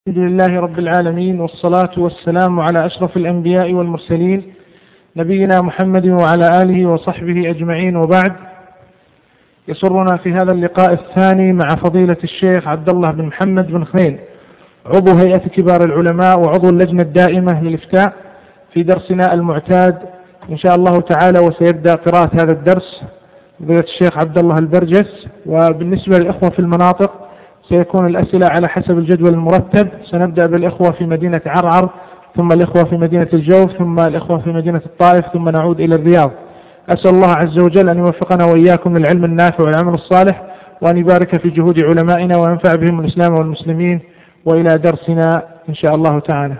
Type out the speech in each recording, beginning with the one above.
الحمد لله رب العالمين، والصلاة والسلام على أشرف الأنبياء والمرسلين نبينا محمد وعلى آله وصحبه أجمعين، وبعد. يسرنا في هذا اللقاء الثاني مع فضيلة الشيخ عبد الله بن محمد بن خميل، عضو هيئة كبار العلماء وعضو اللجنة الدائمة للإفتاء، في درسنا المعتاد إن شاء الله تعالى. وسيبدأ قراءة هذا الدرس فضيلة الشيخ عبد الله البرجس. وبالنسبة للإخوة في المناطق سيكون الأسئلة على حسب الجدول المرتب. سنبدأ بالإخوة في مدينة عرعر، ثم الإخوة في مدينة الجوف، ثم الإخوة في مدينة الطائف، ثم نعود إلى الرياض. أسأل الله عز وجل أن يوفقنا وإياكم للعلم النافع والعمل الصالح، وأن يبارك في جهود علمائنا وينفع بهم الإسلام والمسلمين. وإلى درسنا إن شاء الله تعالى.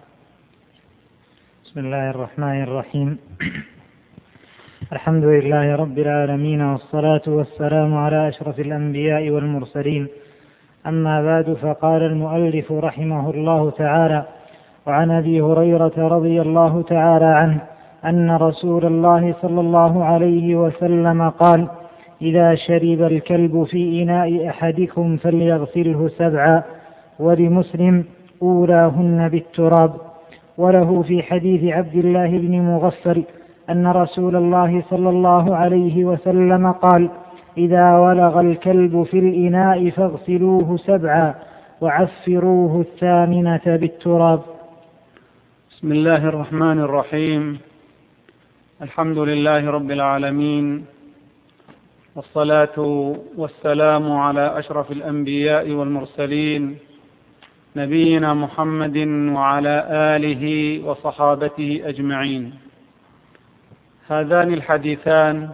بسم الله الرحمن الرحيم. الحمد لله رب العالمين، والصلاة والسلام على أشرف الأنبياء والمرسلين. أما بعد، فقال المؤلف رحمه الله تعالى: وعن أبي هريرة رضي الله تعالى عنه أن رسول الله صلى الله عليه وسلم قال: إذا شرب الكلب في إناء أحدكم فليغسله 7، ولمسلم: أولاهن بالتراب. وله في حديث عبد الله بن مغفل أن رسول الله صلى الله عليه وسلم قال: إذا ولغ الكلب في الإناء فاغسلوه 7، وعفروه 8 بالتراب. بسم الله الرحمن الرحيم. الحمد لله رب العالمين، والصلاة والسلام على أشرف الأنبياء والمرسلين نبينا محمد وعلى آله وصحابته أجمعين. هذان الحديثان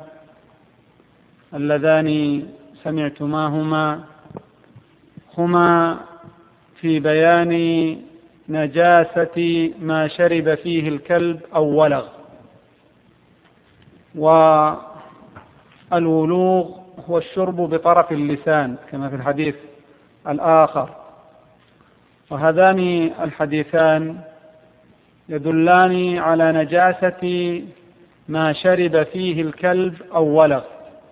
اللذان سمعتماهما هما في بيان نجاسة ما شرب فيه الكلب أو ولغ. والولوغ هو الشرب بطرف اللسان كما في الحديث الآخر. وهذان الحديثان يدلان على نجاسة ما شرب فيه الكلب أو ولغ،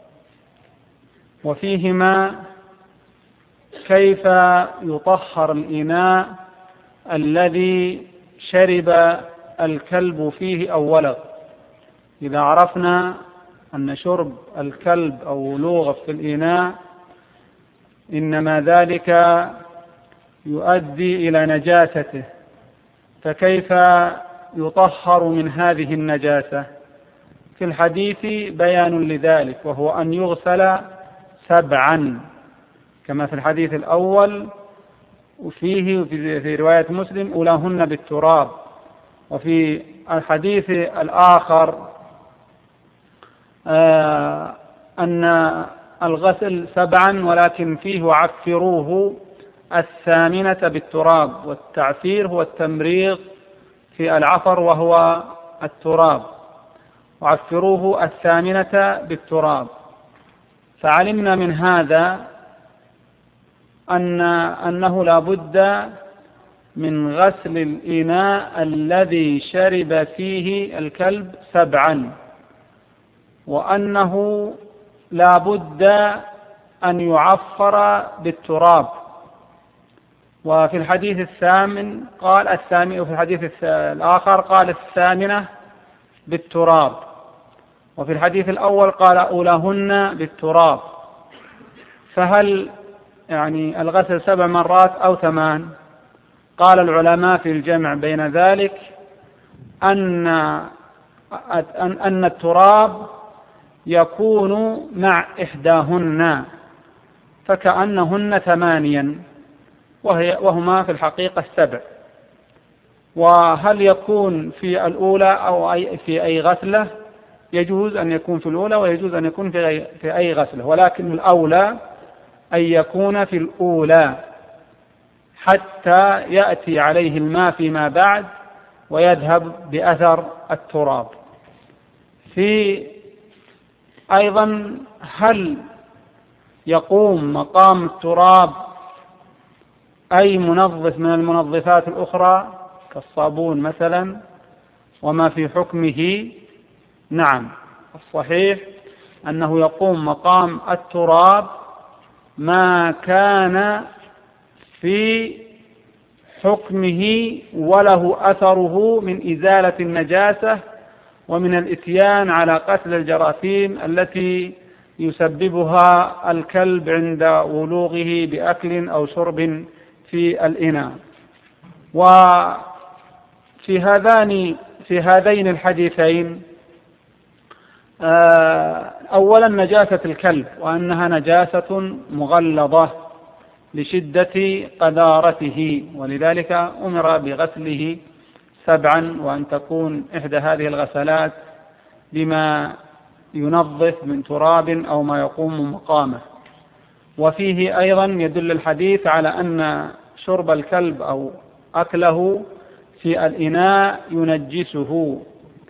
وفيهما كيف يطهر الإناء الذي شرب الكلب فيه أو ولغ. إذا عرفنا أن شرب الكلب أو ولوغ في الإناء إنما ذلك يؤدي إلى نجاسته، فكيف يطهر من هذه النجاسة؟ في الحديث بيان لذلك، وهو أن يغسل 7 كما في الحديث الأول، وفيه في رواية مسلم: أولاهن بالتراب. وفي الحديث الآخر أن الغسل 7 ولكن فيه عفروه 8 بالتراب. والتعفير هو التمريغ في العفر وهو التراب، وعفروه 8 بالتراب. فعلمنا من هذا أنه لا بد من غسل الإناء الذي شرب فيه الكلب 7، وأنه لا بد أن يعفر بالتراب. وفي الحديث الثامن قال 8، وفي الحديث الآخر قال 8 بالتراب. وفي الحديث الأول قال: أولاهن بالتراب. فهل يعني الغسل 7 مرات أو 8؟ قال العلماء في الجمع بين ذلك أن التراب يكون مع إحداهن، فكأنهن 8 وهما في الحقيقة 7. وهل يكون في الأولى أو في أي غسلة؟ يجوز أن يكون في الأولى، ويجوز أن يكون في أي غسلة، ولكن الأولى أن يكون في الأولى حتى يأتي عليه الماء فيما بعد ويذهب بأثر التراب. أيضا هل يقوم مقام التراب أي منظف من المنظفات الأخرى كالصابون مثلا وما في حكمه؟ نعم، الصحيح أنه يقوم مقام التراب ما كان في حكمه وله أثره من إزالة النجاسة ومن الإتيان على قتل الجراثيم التي يسببها الكلب عند ولوغه بأكل أو شرب في الإناء. وفي هذين الحديثين أولا نجاسة الكلب، وأنها نجاسة مغلظة لشدة قذارته، ولذلك أمر بغسله 7، وأن تكون إحدى هذه الغسلات بما ينظف من تراب أو ما يقوم مقامه. وفيه أيضا يدل الحديث على أن شرب الكلب أو أكله في الإناء ينجسه.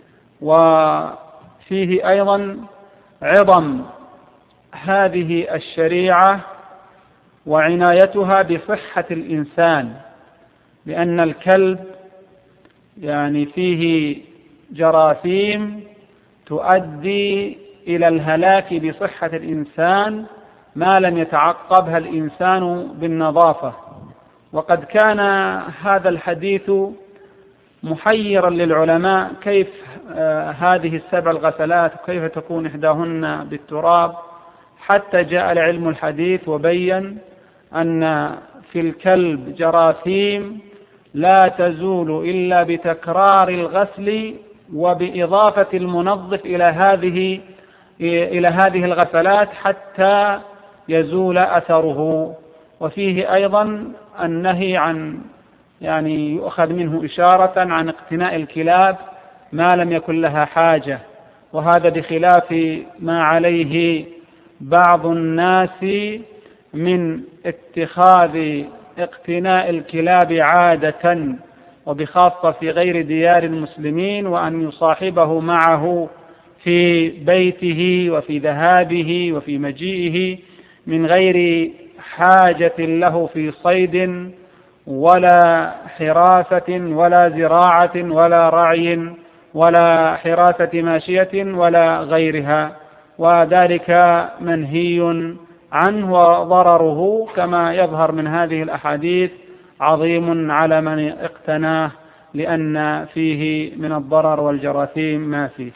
وفيه أيضا عظم هذه الشريعة وعنايتها بصحة الإنسان، لأن الكلب يعني فيه جراثيم تؤدي إلى الهلاك بصحة الإنسان ما لم يتعقبها الإنسان بالنظافة. وقد كان هذا الحديث محيرا للعلماء، كيف هذه 7 الغسلات وكيف تكون إحداهن بالتراب، حتى جاء لعلم الحديث وبين أن في الكلب جراثيم لا تزول إلا بتكرار الغسل وبإضافة المنظف إلى هذه الغسلات حتى يزول أثره. وفيه أيضا النهي عن يعني يؤخذ منه إشارة عن اقتناء الكلاب ما لم يكن لها حاجة، وهذا بخلاف ما عليه بعض الناس من اتخاذ اقتناء الكلاب عادة، وبخاصة في غير ديار المسلمين، وأن يصاحبه معه في بيته وفي ذهابه وفي مجيئه من غير حاجة له في صيد ولا حراسة ولا زراعة ولا رعي ولا حراسة ماشية ولا غيرها، وذلك منهي عنه، وضرره كما يظهر من هذه الأحاديث عظيم على من اقتناه، لأن فيه من الضرر والجراثيم ما فيه.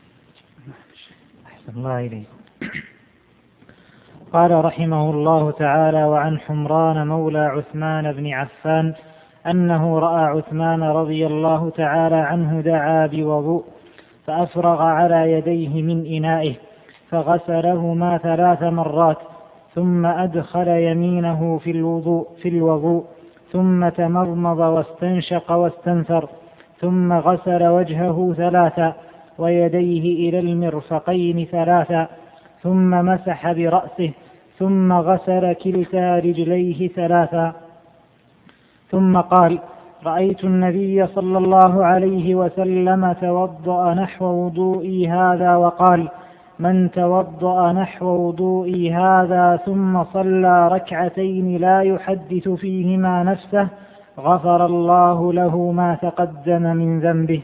أحسن الله إليك. قال رحمه الله تعالى: وعن حمران مولى عثمان بن عفان أنه رأى عثمان رضي الله تعالى عنه دعا بوضوء فأفرغ على يديه من إنائه فغسلهما 3 مرات، ثم أدخل يمينه في الوضوء ثم تمضمض واستنشق واستنثر، ثم غسل وجهه 3 ويديه إلى المرفقين 3، ثم مسح برأسه، ثم غسل كلتا رجليه 3، ثم قال: رأيت النبي صلى الله عليه وسلم توضأ نحو وضوئي هذا، وقال: من توضأ نحو وضوئي هذا ثم صلى 2 ركعتين لا يحدث فيهما نفسه غفر الله له ما تقدم من ذنبه.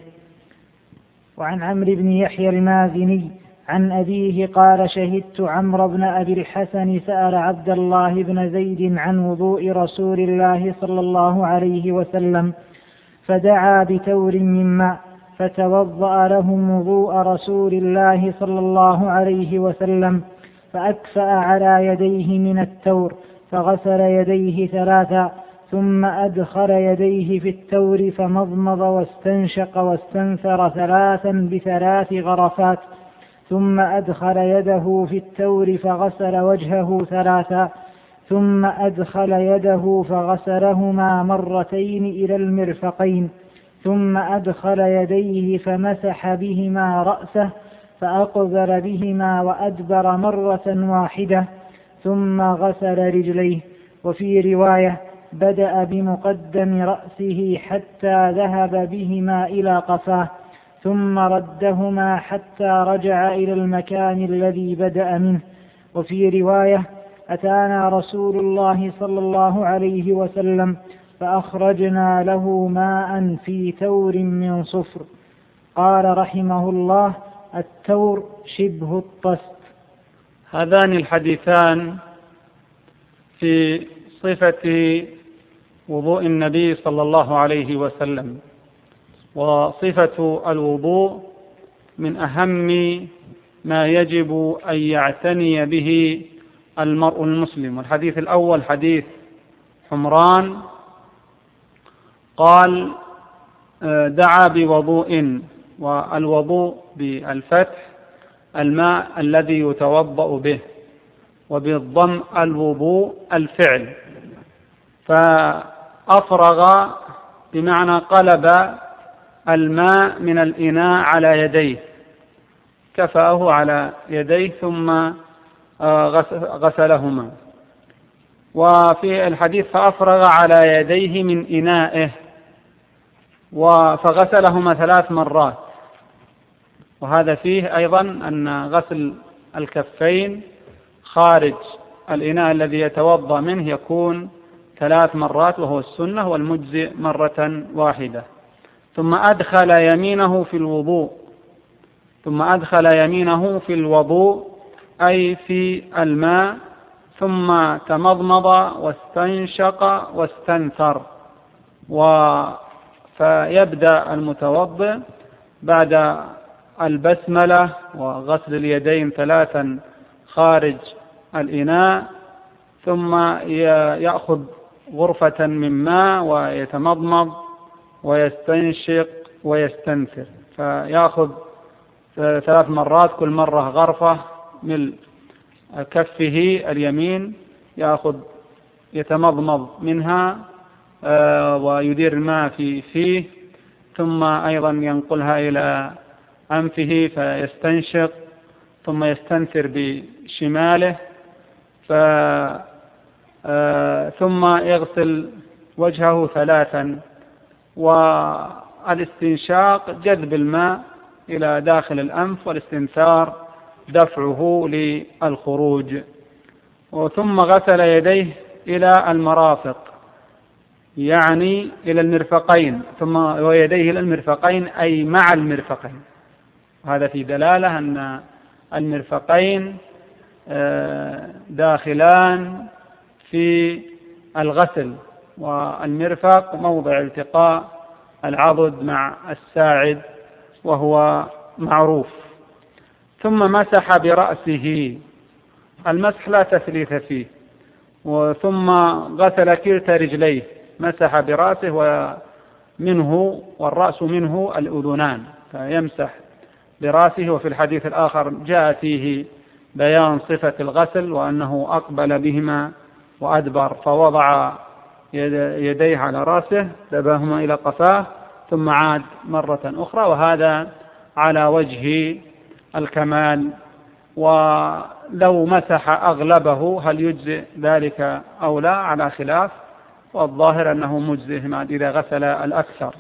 وعن عمرو بن يحيى المازني عن أبيه قال: شهدت عمرو بن أبي الحسن سأل عبد الله بن زيد عن وضوء رسول الله صلى الله عليه وسلم، فدعا بتور من ماء فتوضأ لهم وضوء رسول الله صلى الله عليه وسلم، فأكفأ على يديه من التور فغسل يديه 3، ثم أدخل يديه في التور فمضمض واستنشق واستنثر 3 ب3 غرفات، ثم أدخل يده في التور فغسل وجهه 3، ثم أدخل يده فغسلهما 2 مرات إلى المرفقين، ثم أدخل يديه فمسح بهما رأسه فأقبل بهما وأدبر 1 مرة، ثم غسل رجليه. وفي رواية: بدأ بمقدم رأسه حتى ذهب بهما إلى قفاه، ثم ردهما حتى رجع إلى المكان الذي بدأ منه. وفي رواية: أتانا رسول الله صلى الله عليه وسلم فأخرجنا له ماء في تور من صفر. قال رحمه الله: التور شبه الطست. هذان الحديثان في صفة وضوء النبي صلى الله عليه وسلم. وصفة الوضوء من أهم ما يجب أن يعتني به المرء المسلم. والحديث الأول حديث حمران قال دعا بوضوء، والوضوء بالفتح الماء الذي يتوضأ به، وبالضم الوضوء الفعل. فأفرغ بمعنى قلب الماء من الإناء على يديه، كفأه على يديه ثم غسلهما. وفي الحديث فأفرغ على يديه من إنائه فغسلهما 3 مرات. وهذا فيه أيضا أن غسل الكفين خارج الإناء الذي يتوضأ منه يكون 3 مرات، وهو السنة، والمجزئ مرة واحدة. ثم أدخل يمينه في الوضوء أي في الماء، ثم تمضمض واستنشق واستنثر. فيبدأ المتوضئ بعد البسملة وغسل اليدين 3 خارج الإناء، ثم يأخذ غرفة من ماء ويتمضمض ويستنشق ويستنثر، فيأخذ 3 مرات، كل مرة غرفة من كفه اليمين يتمضمض منها ويدير الماء في فيه، ثم أيضا ينقلها إلى أنفه فيستنشق، ثم يستنثر بشماله، ثم يغسل وجهه 3. والاستنشاق جذب الماء إلى داخل الأنف، والاستنثار دفعه للخروج. ثم غسل يديه إلى المرافق، يعني إلى المرفقين، ويديه إلى المرفقين أي مع المرفقين. هذا في دلالة أن المرفقين داخلان في الغسل، والمرفق موضع التقاء العضد مع الساعد وهو معروف. ثم مسح برأسه، المسح لا تثليث فيه. ثم غسل كلتا رجليه، مسح برأسه والرأس منه الأذنان، فيمسح برأسه. وفي الحديث الآخر جاء فيه بيان صفة الغسل، وأنه أقبل بهما وأدبر، فوضع يديه على رأسه دبهما إلى قفاه، ثم عاد مرة أخرى، وهذا على وجه الكمال. ولو مسح أغلبه هل يجزئ ذلك أو لا على خلاف، والظاهر أنه مجزئ إذا غسل الأكثر.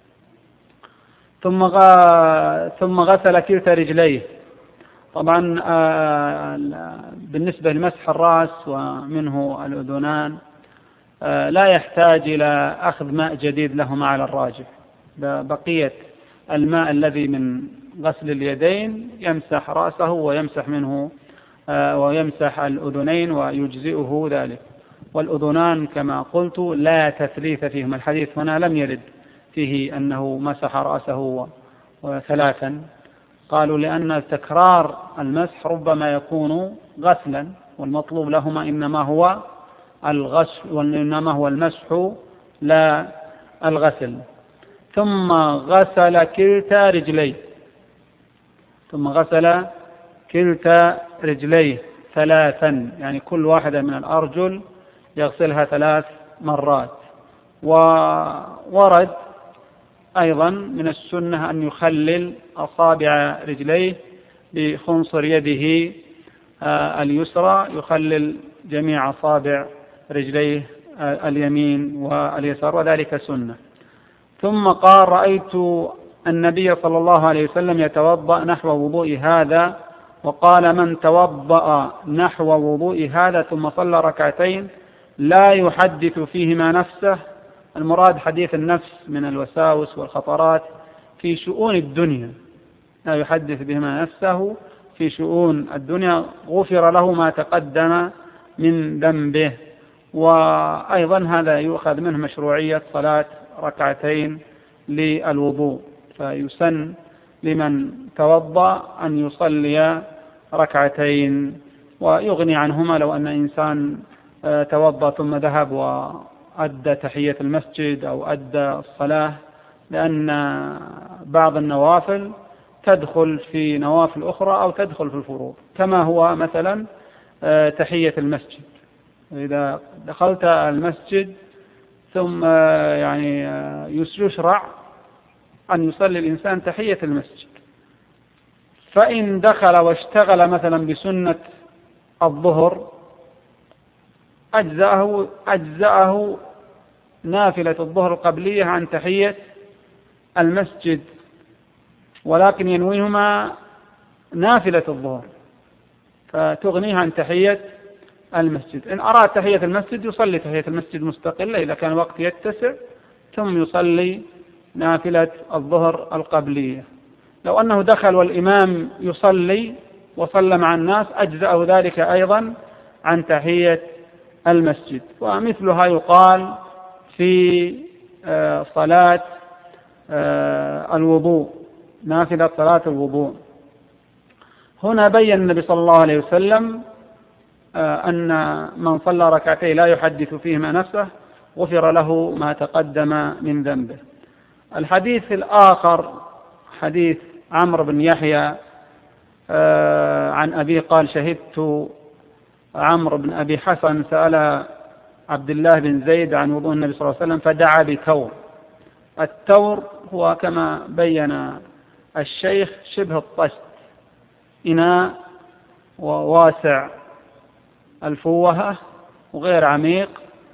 ثم غسل كلتا رجليه. طبعا بالنسبة لمسح الرأس ومنه الأذنان لا يحتاج إلى أخذ ماء جديد لهما على الراجح، بقية الماء الذي من غسل اليدين يمسح رأسه ويمسح منه ويمسح الأذنين ويجزئه ذلك. والأذنان كما قلت لا تثليث فيهم، الحديث هنا لم يرد فيه أنه مسح رأسه 3، قالوا لأن تكرار المسح ربما يكون غسلا، والمطلوب لهما إنما هو الغسل، وإنما هو المسح لا الغسل. ثم غسل كلتا رجليه 3، يعني كل واحدة من الأرجل يغسلها 3 مرات. وورد أيضا من السنة أن يخلل أصابع رجليه بخنصر يده اليسرى، يخلل جميع أصابع رجليه اليمين واليسار، وذلك سنة. ثم قال: رأيت النبي صلى الله عليه وسلم يتوضأ نحو وضوء هذا، وقال: من توضأ نحو وضوء هذا ثم صلى 2 لا يحدث فيهما نفسه. المراد حديث النفس من الوساوس والخطرات في شؤون الدنيا، لا يحدث بهما نفسه في شؤون الدنيا، غفر له ما تقدم من ذنبه. وأيضا هذا يؤخذ منه مشروعية صلاة ركعتين للوضوء، فيسن لمن توضأ أن يصلي ركعتين ويغني عنهما لو أن إنسان توضأ ثم ذهب وأدى تحية المسجد أو أدى الصلاة، لأن بعض النوافل تدخل في نوافل أخرى أو تدخل في الفروض، كما هو مثلا تحية المسجد. إذا دخلت المسجد ثم يعني يشرع أن يصلي الإنسان تحية المسجد، فإن دخل واشتغل مثلا بسنة الظهر أجزأه نافلة الظهر القبلية عن تحية المسجد، ولكن ينويهما نافلة الظهر فتغنيه عن تحية المسجد. إن أراد تحية المسجد يصلي تحية المسجد مستقلة إذا كان وقت يتسع، ثم يصلي نافلة الظهر القبلية. لو أنه دخل والإمام يصلي وصلى مع الناس أجزأه ذلك أيضا عن تحية المسجد. ومثلها يقال في صلاة الوضوء، نافلة صلاة الوضوء. هنا بين النبي صلى الله عليه وسلم أن من صلى ركعتين لا يحدث فيهما نفسه غفر له ما تقدم من ذنبه. الحديث الآخر حديث عمرو بن يحيى عن أبي قال شهدت عمرو بن أبي حسن سأل عبد الله بن زيد عن وضوء النبي صلى الله عليه وسلم فدعا بتور. التور هو كما بين الشيخ شبه الطشت، إناء وواسع الفوهة وغير عميق،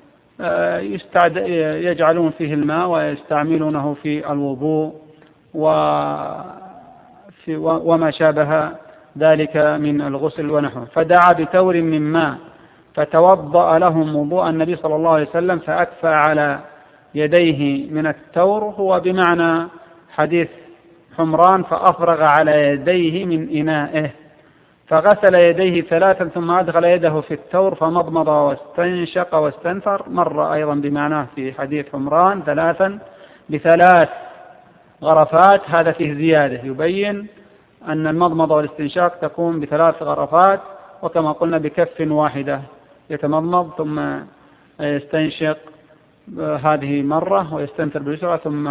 يجعلون فيه الماء ويستعملونه في الوضوء وما شابه ذلك من الغسل ونحوه. فدعا بتور من ماء فتوضأ لهم وضوء النبي صلى الله عليه وسلم فأكفى على يديه من التور، هو بمعنى حديث حمران فأفرغ على يديه من إنائه، فغسل يديه ثلاثا ثم أدخل يده في التور فمضمض واستنشق واستنثر، مر أيضا بمعناه في حديث حمران ثلاثا بثلاث غرفات، هذا فيه زيادة يبين أن المضمضة والاستنشاق تكون بثلاث غرفات، وكما قلنا بكف واحدة يتمضمض ثم يستنشق هذه مرة ويستنثر باليسرى ثم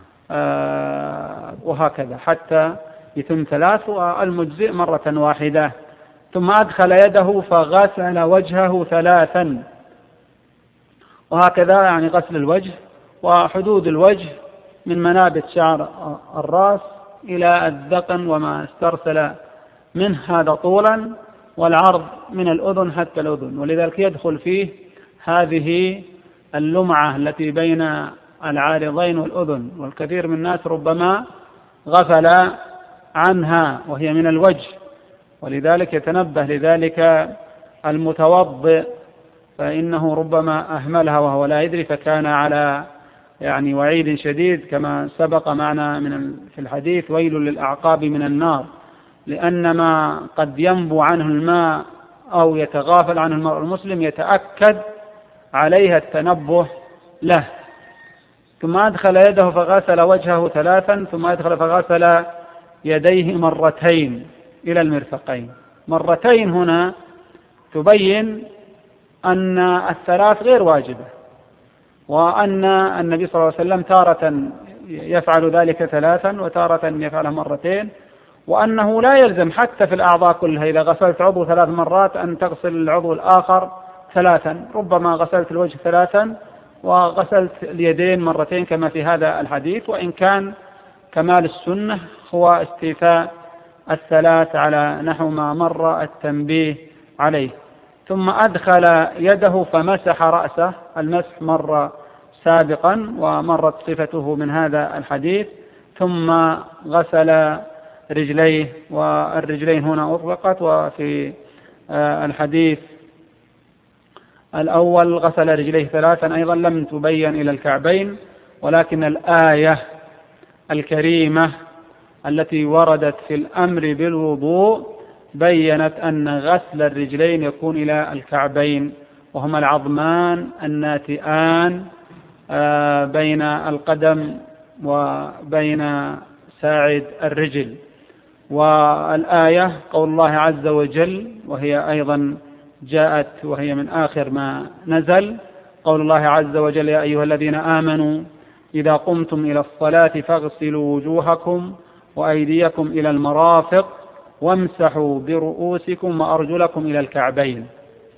وهكذا حتى يتم ثلاث، والمجزئ مرة واحدة. ثم أدخل يده فغسل وجهه ثلاثا، وهكذا يعني غسل الوجه وحدود الوجه من منابت شعر الرأس إلى الذقن وما استرسل منه، هذا طولا، والعرض من الأذن حتى الأذن، ولذلك يدخل فيه هذه اللمعة التي بين العارضين والأذن، والكثير من الناس ربما غفل عنها وهي من الوجه، ولذلك يتنبه لذلك المتوضئ، فإنه ربما أهملها وهو لا يدري، فكان على يعني وعيد شديد كما سبق معنا في الحديث: ويل للأعقاب من النار، لأن ما قد ينبو عنه الماء أو يتغافل عنه المرء المسلم يتأكد عليها التنبه له. ثم أدخل يده فغسل وجهه ثلاثا، ثم أدخل فغسل يديه مرتين إلى المرفقين. مرتين هنا تبين أن الثلاث غير واجبة، وأن النبي صلى الله عليه وسلم تارة يفعل ذلك ثلاثا وتارة يفعله مرتين، وأنه لا يلزم حتى في الأعضاء كلها إذا غسلت عضو 3 مرات أن تغسل العضو الآخر ثلاثا، ربما غسلت الوجه ثلاثا وغسلت اليدين مرتين كما في هذا الحديث، وإن كان كمال السنة هو استيفاء الثلاث على نحو ما مر التنبيه عليه. ثم أدخل يده فمسح رأسه، المسح مر سابقا ومرت صفته من هذا الحديث، ثم غسل رجليه، والرجلين هنا أطلقت، وفي الحديث الأول غسل رجليه ثلاثا أيضا لم تبين إلى الكعبين، ولكن الآية الكريمة التي وردت في الأمر بالوضوء بيّنت أن غسل الرجلين يكون إلى الكعبين، وهما العظمان الناتئان بين القدم وبين ساعد الرجل. والآية قول الله عز وجل، وهي أيضا جاءت وهي من آخر ما نزل، قول الله عز وجل: يا أيها الذين آمنوا إذا قمتم إلى الصلاة فاغسلوا وجوهكم وأيديكم إلى المرافق وامسحوا برؤوسكم وأرجلكم إلى الكعبين.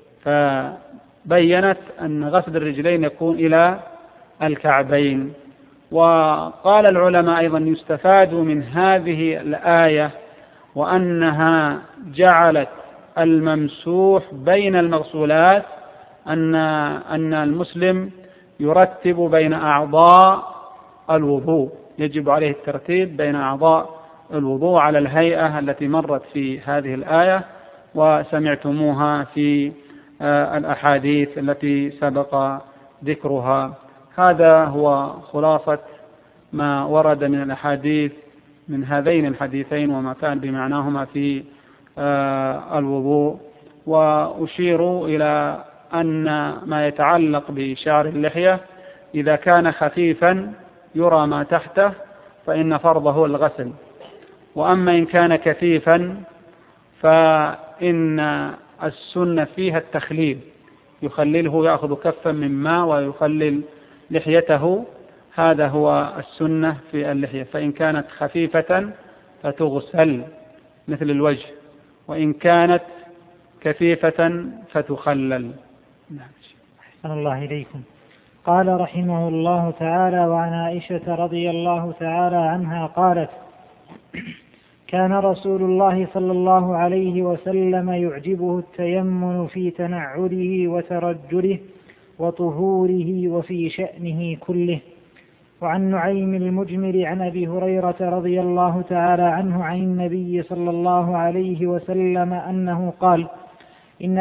فبينت أن غسل الرجلين يكون إلى الكعبين. وقال العلماء أيضا يستفاد من هذه الآية وأنها جعلت الممسوح بين المغسولات، أن المسلم يرتب بين أعضاء الوضوء، يجب عليه الترتيب بين أعضاء الوضوء على الهيئة التي مرت في هذه الآية وسمعتموها في الأحاديث التي سبق ذكرها. هذا هو خلاصة ما ورد من الأحاديث من هذين الحديثين وما كان بمعناهما في الوضوء. وأشير إلى أن ما يتعلق بشعر اللحية إذا كان خفيفا يرى ما تحته فإن فرضه الغسل، وأما إن كان كثيفا فإن السنة فيها التخليل، يخلله، يأخذ كفا من ماء ويخلل لحيته، هذا هو السنة في اللحية. فإن كانت خفيفة فتغسل مثل الوجه، وإن كانت كثيفة فتخلل. أحسن الله إليكم. قال رحمه الله تعالى: وعن عائشة رضي الله تعالى عنها قالت: كان رسول الله صلى الله عليه وسلم يعجبه التيمم في تنعله وترجله وطهوره وفي شأنه كله. وعن نعيم المجمر عن أبي هريرة رضي الله تعالى عنه عن النبي صلى الله عليه وسلم أنه قال: إن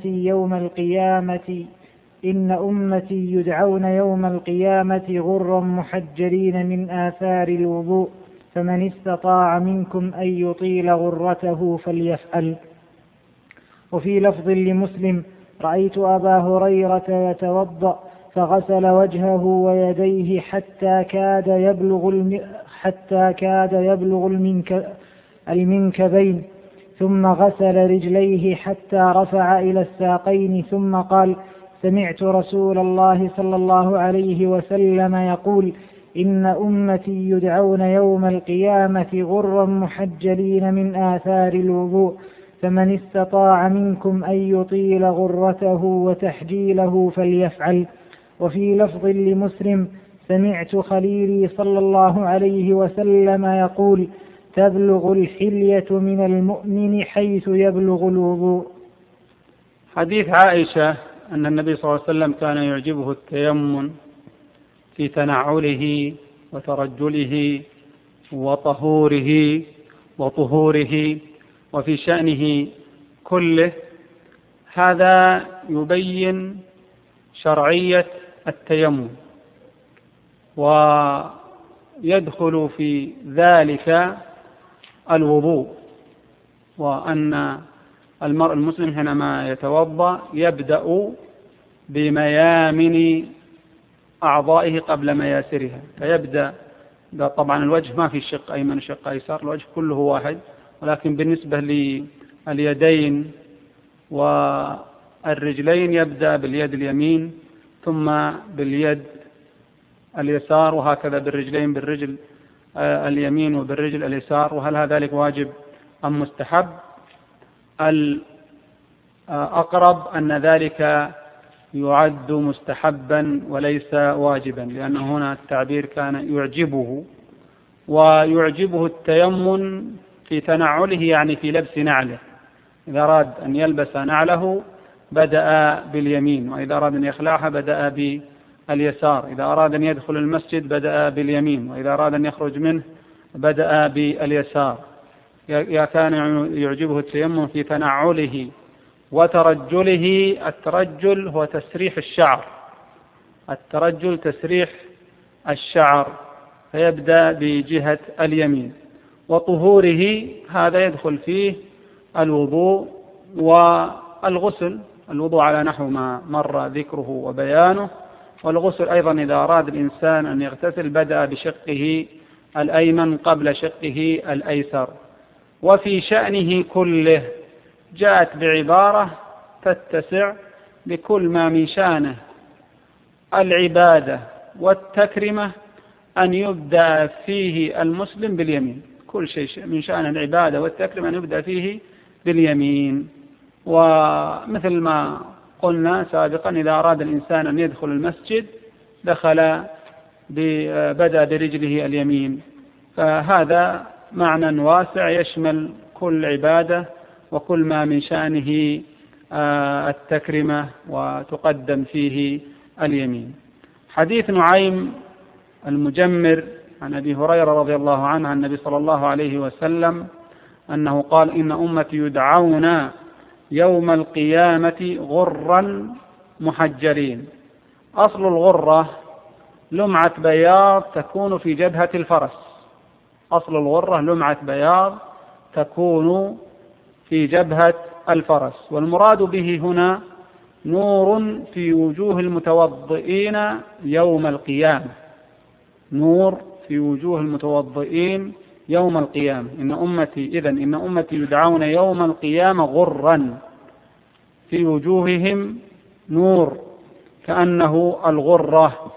أمتي يدعون يوم القيامة غرا محجلين من آثار الوضوء، فمن استطاع منكم أن يطيل غرته فليفعل. وفي لفظ لمسلم: رأيت أبا هريرة يتوضأ فغسل وجهه ويديه حتى كاد يبلغ المنكبين، ثم غسل رجليه حتى رفع إلى الساقين، ثم قال: سمعت رسول الله صلى الله عليه وسلم يقول: إن أمتي يدعون يوم القيامة غرا محجلين من آثار الوضوء، فمن استطاع منكم أن يطيل غرته وتحجيله فليفعل. وفي لفظ لمسلم: سمعت خليلي صلى الله عليه وسلم يقول: تبلغ الحلية من المؤمن حيث يبلغ الوضوء. حديث عائشة أن النبي صلى الله عليه وسلم كان يعجبه التيمم في تنعله وترجله وطهوره وفي شأنه كله، هذا يبين شرعية التيمم، ويدخل في ذلك الوضوء، وأن المرء المسلم حينما يتوضأ يبدأ بميامن أعضائه قبل مياسرها، فيبدأ طبعا الوجه ما في شق أيمن شق أيسر، الوجه كله واحد، ولكن بالنسبة لليدين والرجلين يبدأ باليد اليمين ثم باليد اليسار، وهكذا بالرجلين، بالرجل اليمين وبالرجل اليسار. وهل هذا ذلك واجب أم مستحب؟ الأقرب أن ذلك يعد مستحبا وليس واجبا، لأن هنا التعبير كان يعجبه، ويعجبه التيمم في تنعله يعني في لبس نعله. إذا أراد أن يلبس نعله بدأ باليمين، وإذا أراد أن يخلعها بدأ باليسار، إذا أراد أن يدخل المسجد بدأ باليمين، وإذا أراد أن يخرج منه بدأ باليسار. كان يعجبه التيمم في تنعله وترجله. الترجل هو تسريح الشعر، الترجل تسريح الشعر، فيبدأ بجهة اليمين. وطهوره هذا يدخل فيه الوضوء والغسل، الوضوء على نحو ما مر ذكره وبيانه. والغسل أيضا إذا أراد الإنسان أن يغتسل بدأ بشقه الأيمن قبل شقه الأيسر. وفي شأنه كله جاءت بعبارة تتسع بكل ما من شأنه العبادة والتكرمة أن يبدأ فيه المسلم باليمين. كل شيء من شأن العبادة والتكرمة أن يبدأ فيه باليمين. ومثل ما قلنا سابقا إذا أراد الإنسان أن يدخل المسجد بدأ برجله اليمين. فهذا معنى واسع يشمل كل عبادة وكل ما من شأنه التكرمة وتقدم فيه اليمين. حديث نعيم المجمر عن أبي هريرة رضي الله عنه عن النبي صلى الله عليه وسلم أنه قال: إن أمتي يدعون يوم القيامة غرا محجلين. أصل الغرة لمعة بياض تكون في جبهة الفرس. أصل الغرة لمعة بياض تكون في جبهة الفرس. والمراد به هنا نور في وجوه المتوضئين يوم القيامة. نور في وجوه المتوضئين يوم القيامة. إن أمتي يدعون يوم القيامة غرا في وجوههم نور كأنه الغرة.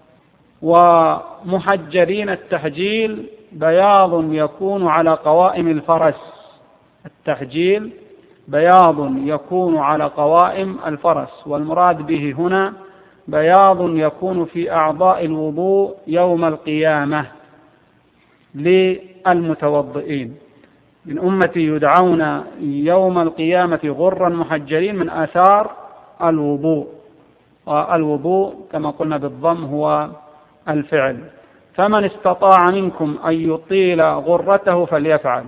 ومحجلين التحجيل بياض يكون على قوائم الفرس. التحجيل بياض يكون على قوائم الفرس. والمراد به هنا بياض يكون في أعضاء الوضوء يوم القيامة للمتوضئين. من أمتي يدعون يوم القيامة غرا محجلين من آثار الوضوء. والوضوء كما قلنا بالضم هو الفعل. فمن استطاع منكم أن يطيل غرته فليفعل.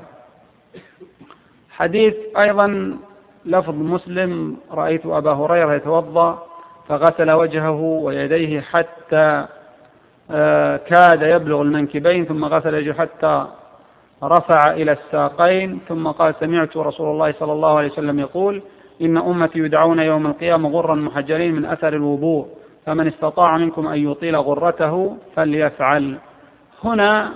حديث أيضا لفظ مسلم: رأيت أبا هريرة يتوضأ فغسل وجهه ويديه حتى كاد يبلغ المنكبين، ثم غسل وجهه حتى رفع إلى الساقين، ثم قال: سمعت رسول الله صلى الله عليه وسلم يقول: إن أمتي يدعون يوم القيامة غرا محجلين من أثر الوضوء، فمن استطاع منكم أن يطيل غرته فليفعل. هنا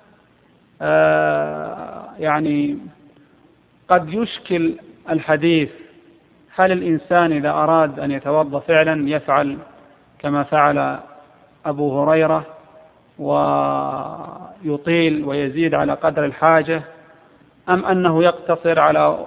يعني قد يشكل الحديث: هل الإنسان إذا أراد أن يتوضأ فعلا يفعل كما فعل أبو هريرة ويطيل ويزيد على قدر الحاجة، أم أنه يقتصر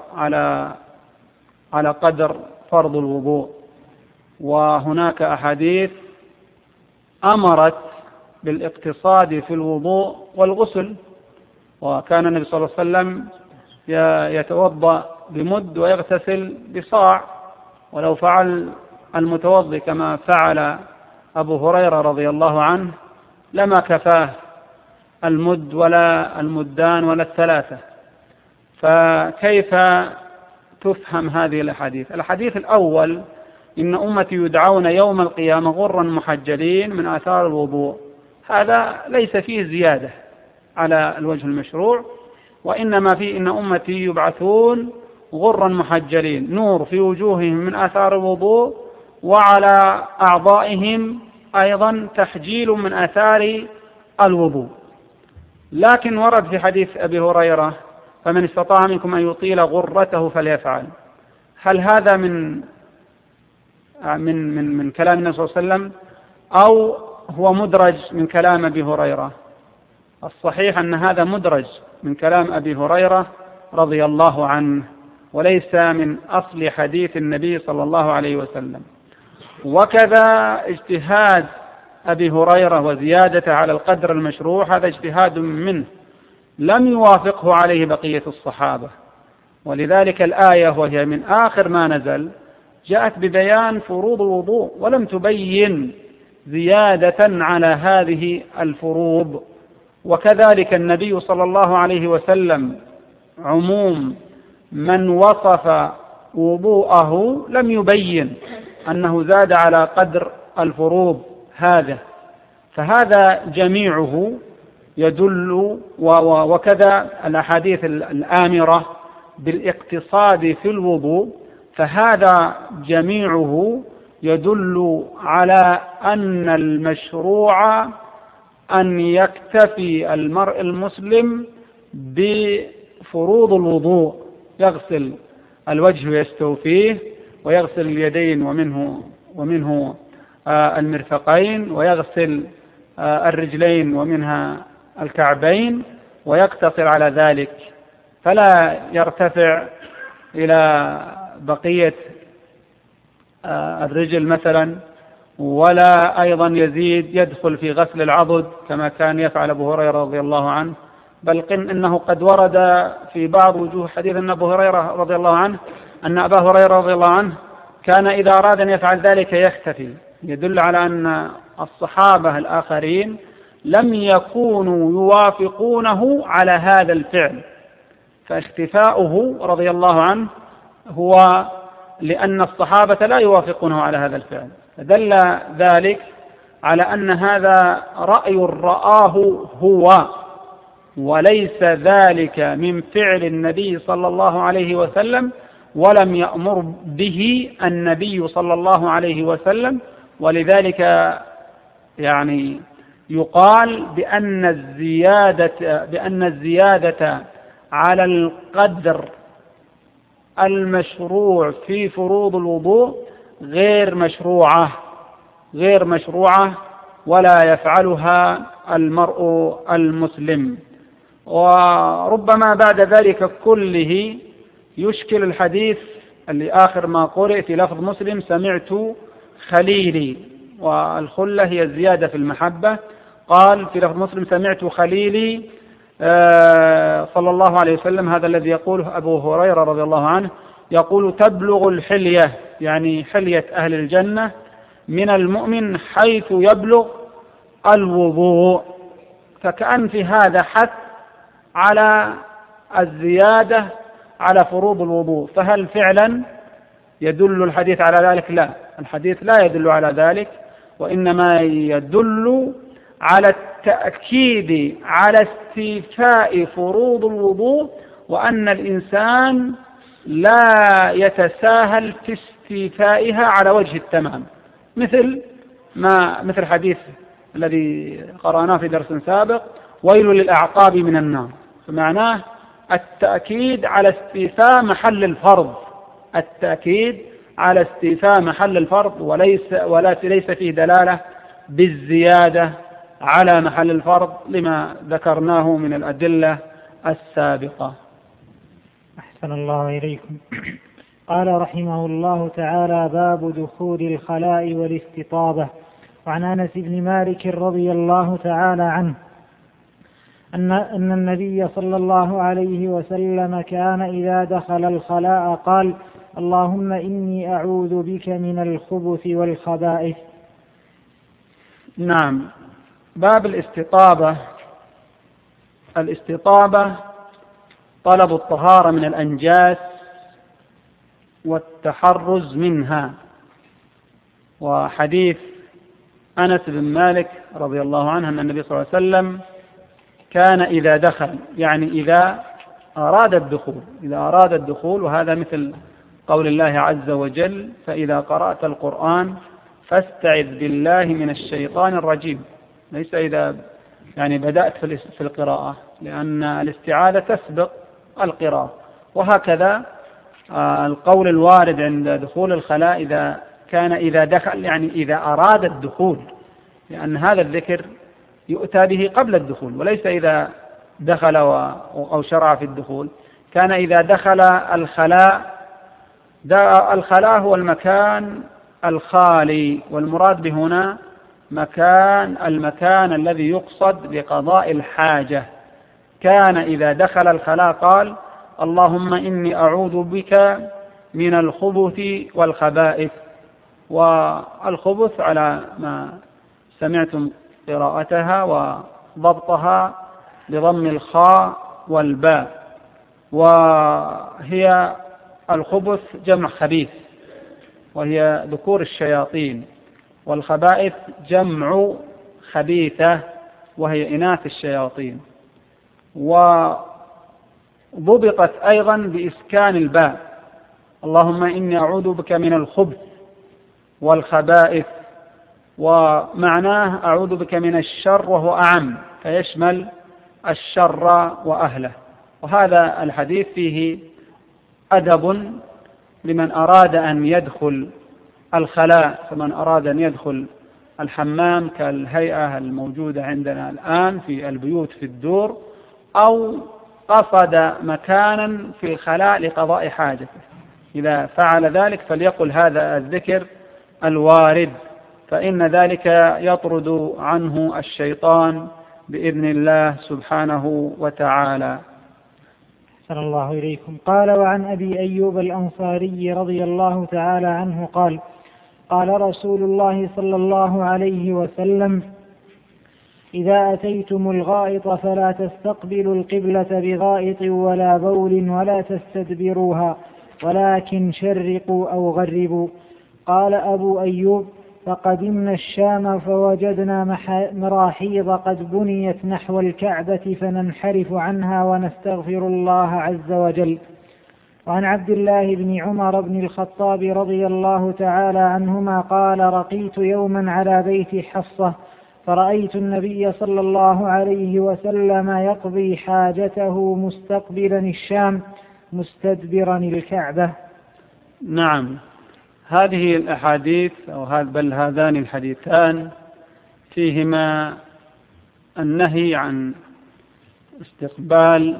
على قدر فرض الوضوء؟ وهناك أحاديث أمرت بالاقتصاد في الوضوء والغسل. وكان النبي صلى الله عليه وسلم يتوضأ بمد ويغتسل بصاع. ولو فعل المتوضي كما فعل أبو هريرة رضي الله عنه لما كفاه المد ولا المدان ولا الثلاثة. فكيف تفهم هذه الأحاديث؟ الحديث الأول: إن أمتي يدعون يوم القيامة غرا محجلين من آثار الوضوء، هذا ليس فيه زيادة على الوجه المشروع، وإنما فيه إن أمتي يبعثون غرا محجلين، نور في وجوههم من آثار الوضوء، وعلى أعضائهم أيضا تحجيل من آثار الوضوء. لكن ورد في حديث أبي هريرة: فمن استطاع منكم أن يطيل غرته فليفعل. هل هذا من كلام النبي صلى الله عليه وسلم أو هو مدرج من كلام أبي هريرة؟ الصحيح أن هذا مدرج من كلام أبي هريرة رضي الله عنه، وليس من أصل حديث النبي صلى الله عليه وسلم. وكذا اجتهاد أبي هريرة وزيادة على القدر المشروع هذا اجتهاد منه لم يوافقه عليه بقية الصحابة. ولذلك الآية وهي من آخر ما نزل جاءت ببيان فروض الوضوء ولم تبين زيادة على هذه الفروض. وكذلك النبي صلى الله عليه وسلم عموم من وصف وضوءه لم يبين أنه زاد على قدر الفروض هذا. فهذا جميعه يدل، وكذا الأحاديث الآمرة بالاقتصاد في الوضوء فهذا جميعه يدل على أن المشروع أن يكتفي المرء المسلم بفروض الوضوء، يغسل الوجه ويستوفيه، ويغسل اليدين ومنه المرفقين، ويغسل الرجلين ومنها الكعبين، ويقتصر على ذلك، فلا يرتفع إلى بقية الرجل مثلا، ولا أيضا يدخل في غسل العضد كما كان يفعل أبو هريرة رضي الله عنه، بل إنه قد ورد في بعض وجوه حديث أن أبو هريرة رضي الله عنه أن أبا هريرة رضي الله عنه كان إذا أراد أن يفعل ذلك يختفي، يدل على أن الصحابة الآخرين لم يكونوا يوافقونه على هذا الفعل، فاختفاؤه رضي الله عنه هو لأن الصحابة لا يوافقونه على هذا الفعل، فدل ذلك على أن هذا رأي رآه هو، وليس ذلك من فعل النبي صلى الله عليه وسلم، ولم يأمر به النبي صلى الله عليه وسلم. ولذلك يعني يقال بأن الزيادة على القدر المشروع في فروض الوضوء غير مشروعة ولا يفعلها المرء المسلم. وربما بعد ذلك كله يشكل الحديث اللي آخر ما قرئ في لفظ مسلم: سمعت خليلي، والخلة هي الزيادة في المحبة. قال في لفظ مسلم: سمعت خليلي صلى الله عليه وسلم، هذا الذي يقوله أبو هريرة رضي الله عنه، يقول: تبلغ الحلية، يعني حلية أهل الجنة، من المؤمن حيث يبلغ الوضوء. فكأن في هذا حث على الزيادة على فروض الوضوء، فهل فعلا يدل الحديث على ذلك؟ لا، الحديث لا يدل على ذلك، وإنما يدل على التأكيد على استيفاء فروض الوضوء، وأن الإنسان لا يتساهل في استيفائها على وجه التمام، مثل حديث الذي قرأناه في درس سابق: ويل للأعقاب من النار، فمعناه التأكيد على استيفاء محل الفرض، التأكيد على استيفاء محل الفرض، وليس فيه دلالة بالزيادة على محل الفرض لما ذكرناه من الأدلة السابقة. أحسن الله إليكم. قال رحمه الله تعالى: باب دخول الخلاء والاستطابة. وعن أنس بن مالك رضي الله تعالى عنه أن النبي صلى الله عليه وسلم كان إذا دخل الخلاء قال: اللهم إني أعوذ بك من الخبث والخبائث. نعم. باب الاستطابة طلب الطهارة من الأنجاس والتحرز منها. وحديث أنس بن مالك رضي الله عنه أن النبي صلى الله عليه وسلم كان إذا دخل، يعني إذا أراد الدخول، وهذا مثل قول الله عز وجل: فإذا قرأت القرآن فاستعذ بالله من الشيطان الرجيم، ليس إذا يعني بدأت في القراءة، لأن الاستعاذة تسبق القراءة. وهكذا القول الوارد عند دخول الخلاء إذا دخل، يعني إذا أراد الدخول، لأن هذا الذكر يؤتى به قبل الدخول، وليس إذا دخل أو شرع في الدخول. كان إذا دخل الخلاء، الخلاء هو المكان الخالي، والمراد بهنا المكان الذي يقصد لقضاء الحاجة. كان إذا دخل الخلاء قال: اللهم إني أعوذ بك من الخبث والخبائث. والخبث على ما سمعتم قراءتها وضبطها بضم الخاء والباء، وهي الخبث جمع خبيث، وهي ذكور الشياطين، والخبائث جمع خبيثة، وهي إناث الشياطين. وضبطت أيضا بإسكان الباء، اللهم إني أعوذ بك من الخبث والخبائث، ومعناه أعوذ بك من الشر وهو أعم، فيشمل الشر وأهله. وهذا الحديث فيه أدب لمن أراد أن يدخل الخلاء، فمن أراد أن يدخل الحمام كالهيئة الموجودة عندنا الآن في البيوت في الدور، أو قصد مكانا في الخلاء لقضاء حاجته، إذا فعل ذلك فليقل هذا الذكر الوارد، فإن ذلك يطرد عنه الشيطان بإذن الله سبحانه وتعالى. أحسن الله إليكم. قال: وعن أبي أيوب الأنصاري رضي الله تعالى عنه قال: قال رسول الله صلى الله عليه وسلم: إذا أتيتم الغائط فلا تستقبلوا القبلة بغائط ولا بول ولا تستدبروها، ولكن شرقوا أو غربوا. قال أبو أيوب: فقدمنا الشام فوجدنا مراحيض قد بنيت نحو الكعبة فننحرف عنها ونستغفر الله عز وجل. وعن عبد الله بن عمر بن الخطاب رضي الله تعالى عنهما قال: رقيت يوما على بيت حفصة فرأيت النبي صلى الله عليه وسلم يقضي حاجته مستقبلا الشام مستدبرا الكعبة. نعم، هذه الأحاديث بل هذان الحديثان فيهما النهي عن استقبال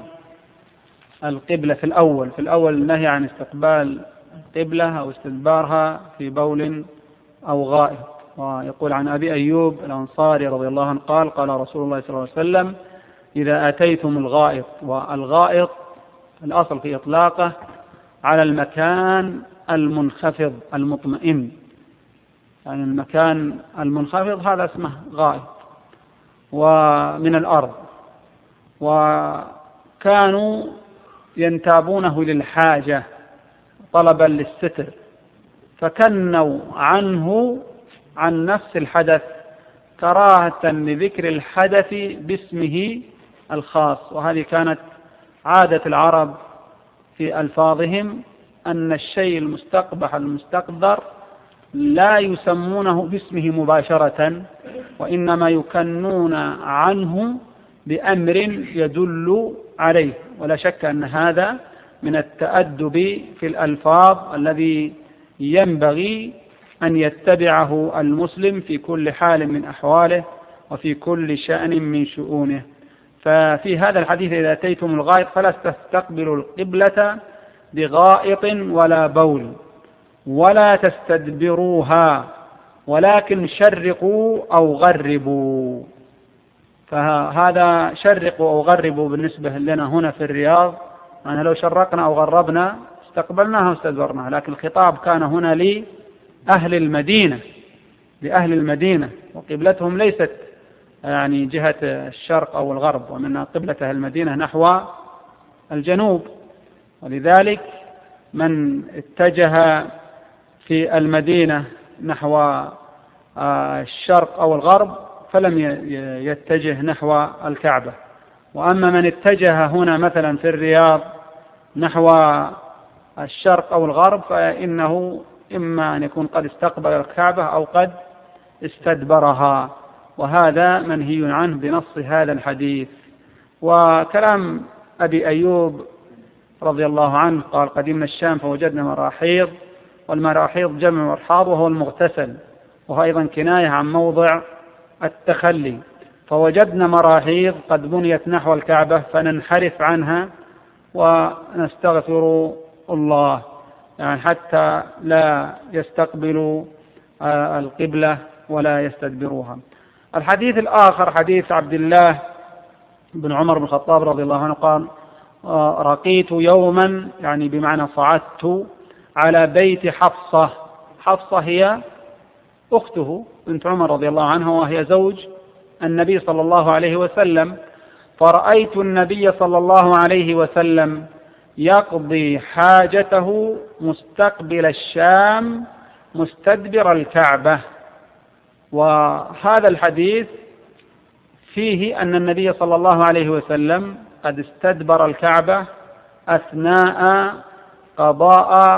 القبلة في الأول النهي عن استقبال القبلة أو استدبارها في بول أو غائط. ويقول عن أبي أيوب الأنصاري رضي الله عنه قال: قال رسول الله صلى الله عليه وسلم: إذا أتيتم الغائط. والغائط الأصل في إطلاقه على المكان المنخفض المطمئن، يعني المكان المنخفض هذا اسمه غائط ومن الأرض، وكانوا ينتابونه للحاجة طلبا للستر، فكنوا عنه عن نفس الحدث كراهة لذكر الحدث باسمه الخاص. وهذه كانت عادة العرب في ألفاظهم، أن الشيء المستقبح المستقدر لا يسمونه باسمه مباشرة، وإنما يكنون عنه بأمر يدل عليه. ولا شك أن هذا من التأدب في الألفاظ الذي ينبغي أن يتبعه المسلم في كل حال من أحواله وفي كل شأن من شؤونه. ففي هذا الحديث: إذا أتيتم الغائط فلا تستقبلوا القبلة بغائط ولا بول ولا تستدبروها، ولكن شرقوا أو غربوا. فهذا شرقوا أو غربوا بالنسبة لنا هنا في الرياض، يعني لو شرقنا أو غربنا استقبلناها واستدبرناها، لكن الخطاب كان هنا لأهل المدينة، لأهل المدينة، وقبلتهم ليست يعني جهة الشرق أو الغرب، ومن قبلة أهل المدينة نحو الجنوب. ولذلك من اتجه في المدينة نحو الشرق أو الغرب فلم يتجه نحو الكعبة. وأما من اتجه هنا مثلا في الرياض نحو الشرق أو الغرب فإنه إما أن يكون قد استقبل الكعبة أو قد استدبرها، وهذا منهي عنه بنص هذا الحديث. وكلام أبي أيوب رضي الله عنه قال: قدمنا الشام فوجدنا مراحيض، والمراحيض جمع مرحاض وهو المغتسل، وهو أيضا كناية عن موضع التخلي. فوجدنا مراحيض قد بنيت نحو الكعبة فننحرف عنها ونستغفر الله، يعني حتى لا يستقبلوا القبلة ولا يستدبروها. الحديث الآخر حديث عبد الله بن عمر بن الخطاب رضي الله عنه قال: رقيت يوما، يعني بمعنى صعدت على بيت حفصة. حفصة هي أخته بنت عمر رضي الله عنها، وهي زوج النبي صلى الله عليه وسلم. فرأيت النبي صلى الله عليه وسلم يقضي حاجته مستقبل الشام مستدبر الكعبة. وهذا الحديث فيه أن النبي صلى الله عليه وسلم قد استدبر الكعبة أثناء قضاء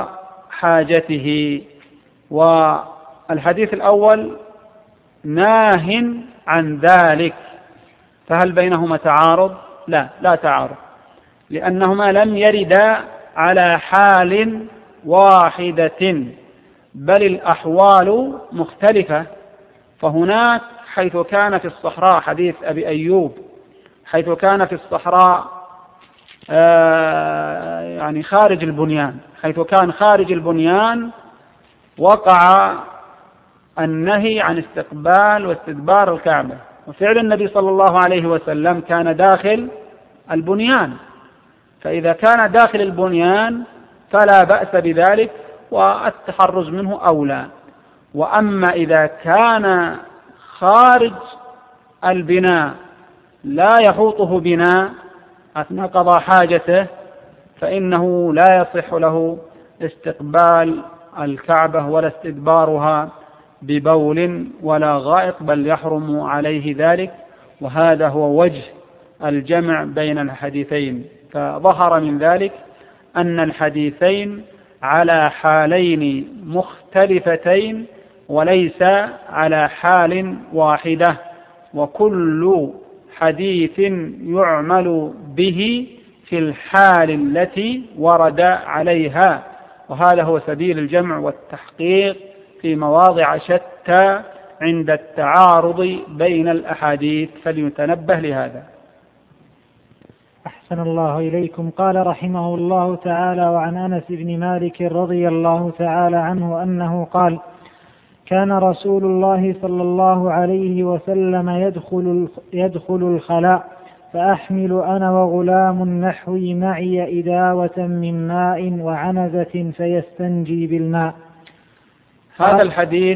حاجته. والحديث الأول ناه عن ذلك، فهل بينهما تعارض؟ لا تعارض، لأنهما لم يردا على حال واحدة، بل الأحوال مختلفة. فهناك حيث كان في الصحراء، حديث أبي أيوب، حيث كان في الصحراء يعني خارج البنيان، حيث كان خارج البنيان وقع النهي عن استقبال واستدبار الكعبة، وفعل النبي صلى الله عليه وسلم كان داخل البنيان، فإذا كان داخل البنيان فلا بأس بذلك والتحرز منه أولى. وأما إذا كان خارج البناء لا يحوطه بناء أثناء قضاء حاجته فإنه لا يصح له استقبال الكعبة ولا استدبارها ببول ولا غائط، بل يحرم عليه ذلك. وهذا هو وجه الجمع بين الحديثين. فظهر من ذلك أن الحديثين على حالين مختلفتين وليس على حال واحدة، وكل حديث يعمل به في الحال التي ورد عليها، وهذا هو سبيل الجمع والتحقيق في مواضع شتى عند التعارض بين الأحاديث، فليتنبه لهذا. أحسن الله إليكم. قال رحمه الله تعالى: وعن أنس بن مالك رضي الله تعالى عنه أنه قال: كان رسول الله صلى الله عليه وسلم يدخل الخلاء فأحمل أنا وغلام نحوي معي إداوة من ماء وعنزة فيستنجي بالماء. هذا الحديث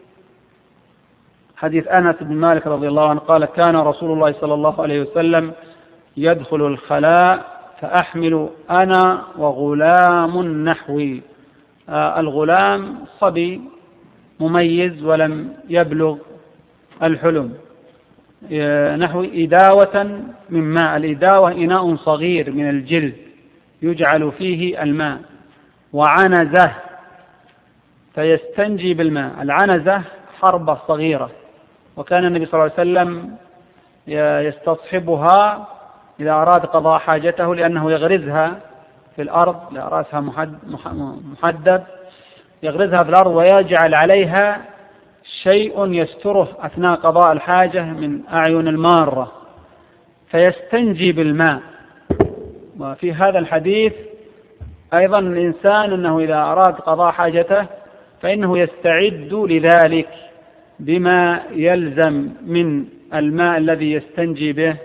حديث أنس بن مالك رضي الله عنه قال: كان رسول الله صلى الله عليه وسلم يدخل الخلاء فأحمل أنا وغلام نحوي. الغلام صبي مميز ولم يبلغ الحلم، نحوي إداوة من ماء. الإداوة إناء صغير من الجلد يجعل فيه الماء، وعنزة فيستنجي بالماء. العنزة حربة صغيرة، وكان النبي صلى الله عليه وسلم يستصحبها إذا أراد قضاء حاجته، لأنه يغرزها في الأرض، رأسها محدب، يغرزها في الأرض ويجعل عليها شيء يستره أثناء قضاء الحاجة من أعين المارة، فيستنجي بالماء. وفي هذا الحديث أيضا الإنسان أنه إذا أراد قضاء حاجته فإنه يستعد لذلك بما يلزم من الماء الذي يستنجي به،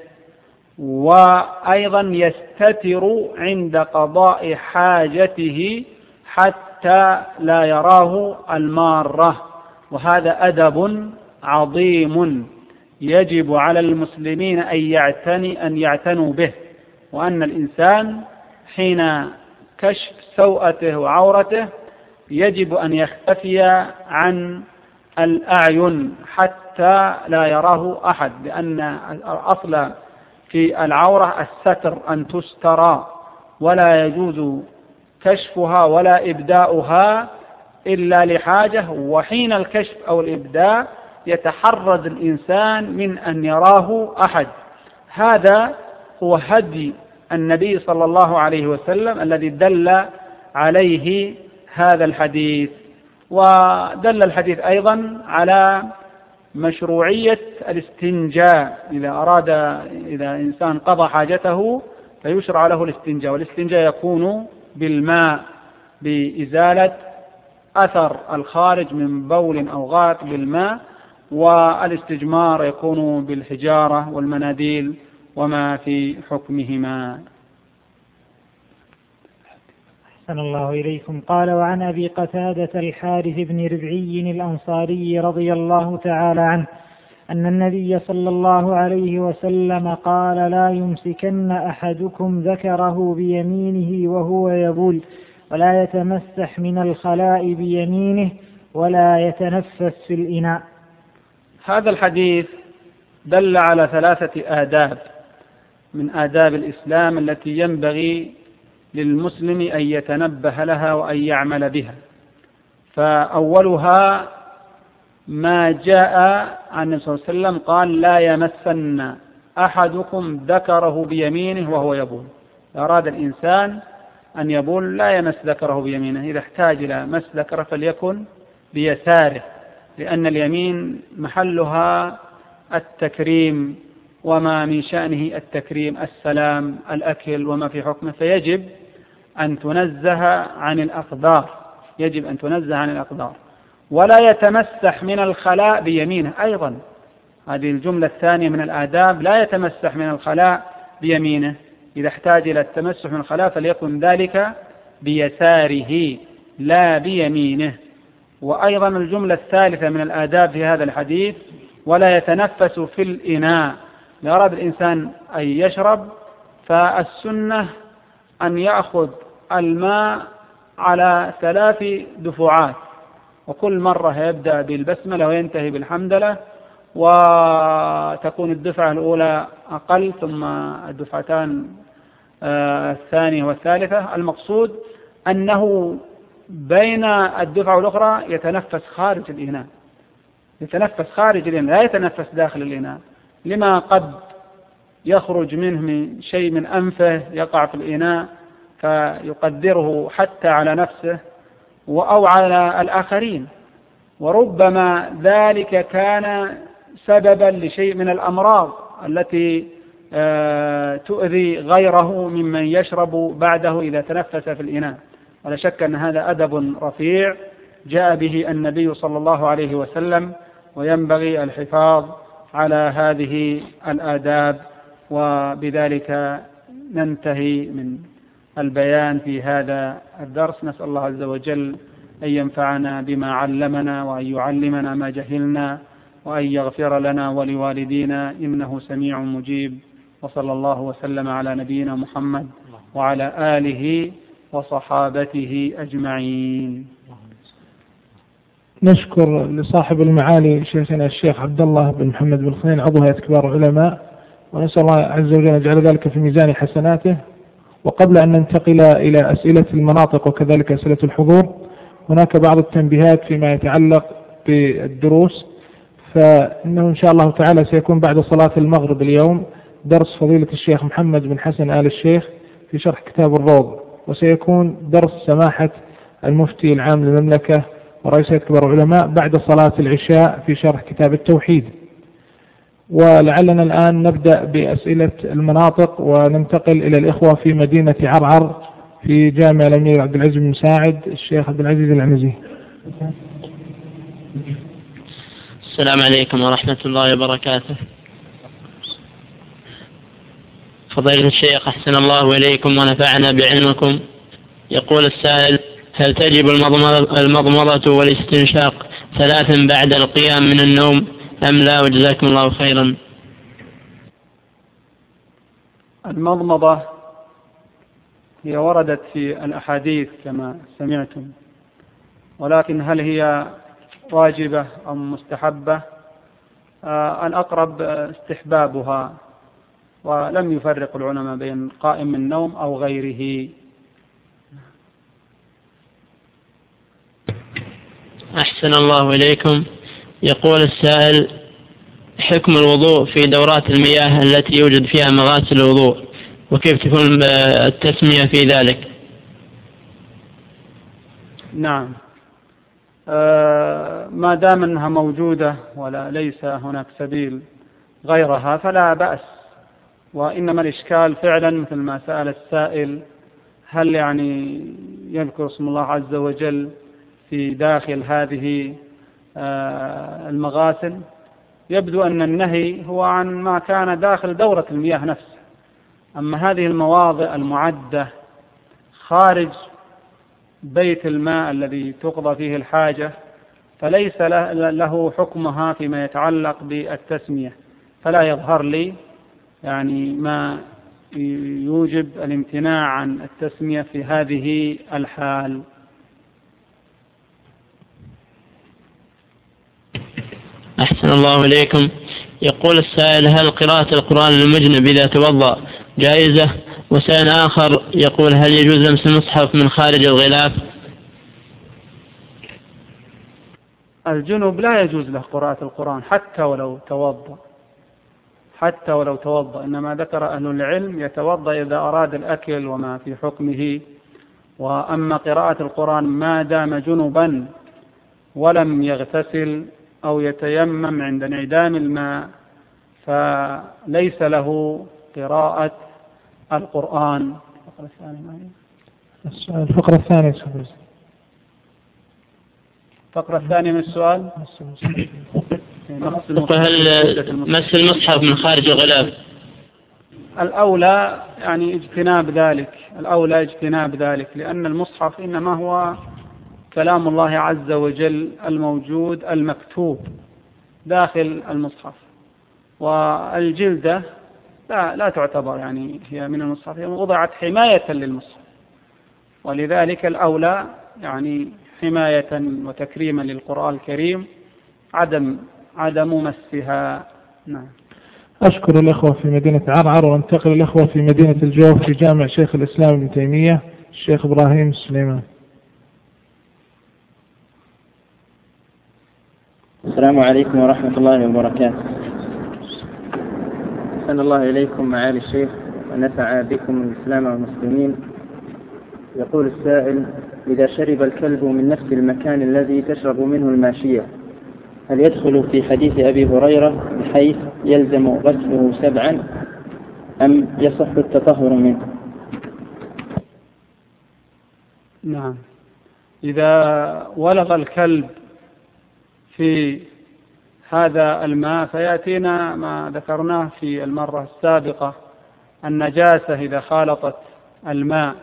وأيضا يستتر عند قضاء حاجته حتى لا يراه المارة. وهذا أدب عظيم يجب على المسلمين أن يعتنوا به، وأن الإنسان حين كشف سوءته وعورته يجب أن يختفي عن الأعين حتى لا يراه أحد، لأن الأصل في العورة الستر، أن تسترى، ولا يجوز كشفها ولا إبداؤها إلا لحاجة. وحين الكشف أو الإبداء يتحرز الإنسان من أن يراه أحد. هذا هو هدي النبي صلى الله عليه وسلم الذي دل عليه هذا الحديث. ودل الحديث أيضا على مشروعية الاستنجاء، إذا إنسان قضى حاجته فيشرع له الاستنجاء، والاستنجاء يكون بالماء بإزالة أثر الخارج من بول أو غائط بالماء، والاستجمار يكون بالحجارة والمناديل وما في حكمهما. أحسن الله إليكم. قال: وعن أبي قتادة الحارث بن ربعي الأنصاري رضي الله تعالى عنه أن النبي صلى الله عليه وسلم قال: لا يمسكن أحدكم ذكره بيمينه وهو يبول، ولا يتمسح من الخلاء بيمينه، ولا يتنفس في الإناء. هذا الحديث دل على 3 آداب من آداب الإسلام التي ينبغي للمسلم أن يتنبه لها وأن يعمل بها. فأولها ما جاء عن النبي صلى الله عليه وسلم قال: لا يمسن أحدكم ذكره بيمينه وهو يبول. أراد الإنسان أن يبول لا يمس ذكره بيمينه، إذا احتاج إلى مس ذكره فليكن بيساره، لأن اليمين محلها التكريم، وما من شأنه التكريم السلام الأكل وما في حكمه، فيجب أن تنزه عن الأقدار، يجب أن تنزه عن الأقدار. ولا يتمسح من الخلاء بيمينه أيضا، هذه الجملة الثانية من الآداب، لا يتمسح من الخلاء بيمينه، إذا احتاج إلى التمسح من الخلاء فليكن ذلك بيساره لا بيمينه. وأيضا الجملة الثالثة من الآداب في هذا الحديث: ولا يتنفس في الإناء. إذا أراد الإنسان أن يشرب فالسنة أن يأخذ الماء على 3 دفعات، وكل مرة يبدأ بالبسملة وينتهي بالحمدلة، وتكون الدفعة الأولى أقل ثم الدفعتان الثانية والثالثة. المقصود أنه بين الدفعة والأخرى يتنفس خارج الإناء، يتنفس خارج الإناء، لا يتنفس داخل الإناء، لما قد يخرج منه من شيء من أنفه يقع في الإناء فيقدره حتى على نفسه أو على الآخرين، وربما ذلك كان سببا لشيء من الأمراض التي تؤذي غيره ممن يشرب بعده إذا تنفس في الإناء. ولا شك أن هذا أدب رفيع جاء به النبي صلى الله عليه وسلم، وينبغي الحفاظ على هذه الآداب. وبذلك ننتهي من البيان في هذا الدرس. نسأل الله عز وجل أن ينفعنا بما علمنا، وأن يعلمنا ما جهلنا، وأن يغفر لنا ولوالدينا إنه سميع مجيب. وصلى الله وسلم على نبينا محمد وعلى آله وصحابته أجمعين. نشكر لصاحب المعالي شيخنا الشيخ عبد الله بن محمد بن خليل عضو هيئة كبار العلماء، ونسأل الله عز وجل أن يجعل ذلك في ميزان حسناته. وقبل أن ننتقل إلى أسئلة المناطق وكذلك أسئلة الحضور، هناك بعض التنبيهات فيما يتعلق بالدروس. فإنه إن شاء الله تعالى سيكون بعد صلاة المغرب اليوم درس فضيلة الشيخ محمد بن حسن آل الشيخ في شرح كتاب الروض، وسيكون درس سماحة المفتي العام للمملكة ورئيس هيئة كبار العلماء بعد صلاة العشاء في شرح كتاب التوحيد. ولعلنا الآن نبدأ بأسئلة المناطق، وننتقل إلى الإخوة في مدينة عرعر في جامع الأمير عبد العزيز بن مساعد الشيخ عبد العزيز العنزي. السلام عليكم ورحمة الله وبركاته. فضيلة الشيخ أحسن الله إليكم ونفعنا بعلمكم. يقول السائل: هل تجب المضمضة والاستنشاق 3 بعد القيام من النوم أم لا؟ وجزاكم الله خيرا. المضمضة هي وردت في الأحاديث كما سمعتم، ولكن هل هي واجبة أو مستحبة؟ الأقرب استحبابها، ولم يفرق العلماء بين قائم من النوم أو غيره. أحسن الله إليكم. يقول السائل: حكم الوضوء في دورات المياه التي يوجد فيها مغاسل الوضوء، وكيف تكون التسمية في ذلك؟ نعم، ما دام أنها موجودة ولا ليس هناك سبيل غيرها فلا بأس. وإنما الإشكال فعلا مثل ما سأل السائل، هل يعني يذكر اسم الله عز وجل في داخل هذه المغاسل؟ يبدو أن النهي هو عن ما كان داخل دورة المياه نفسها، أما هذه المواضع المعدة خارج بيت الماء الذي تقضى فيه الحاجة فليس له حكمها فيما يتعلق بالتسمية، فلا يظهر لي يعني ما يوجب الامتناع عن التسمية في هذه الحال. أحسن الله إليكم. يقول السائل: هل قراءة القرآن للمجنب إذا توضأ جائزة وسائل آخر يقول هل يجوز لمس المصحف من خارج الغلاف؟ الجنب لا يجوز له قراءة القرآن حتى ولو توضأ، إنما ذكر أهل العلم يتوضأ إذا أراد الأكل وما في حكمه. وأما قراءة القرآن ما دام جنبا ولم يغتسل أو يتيمم عند انعدام الماء فليس له قراءة القرآن. الفقرة الثانية. الفقرة الثانية من السؤال هل مس المصحف من خارج الغلاف؟ الأولى يعني اجتناب ذلك، لأن المصحف إنما هو كلام الله عز وجل الموجود المكتوب داخل المصحف، والجلدة لا تعتبر يعني هي من المصحف، هي وضعت حماية للمصحف، ولذلك الأولى يعني حماية وتكريما للقرآن الكريم عدم مسها. نعم. أشكر الأخوة في مدينة عرعر، وانتقل الأخوة في مدينة الجوف في جامع شيخ الإسلام ابن تيمية الشيخ إبراهيم سليمان. السلام عليكم ورحمة الله وبركاته. أحسن الله إليكم معالي الشيخ ونفع بكم الإسلام والمسلمين. يقول السائل: إذا شرب الكلب من نفس المكان الذي تشرب منه الماشية هل يدخل في حديث أبي هريرة بحيث يلزم غسله 7 أم يصح التطهر منه؟ نعم، إذا ولغ الكلب في هذا الماء فيأتينا ما ذكرناه في المرة السابقة، النجاسة إذا خالطت الماء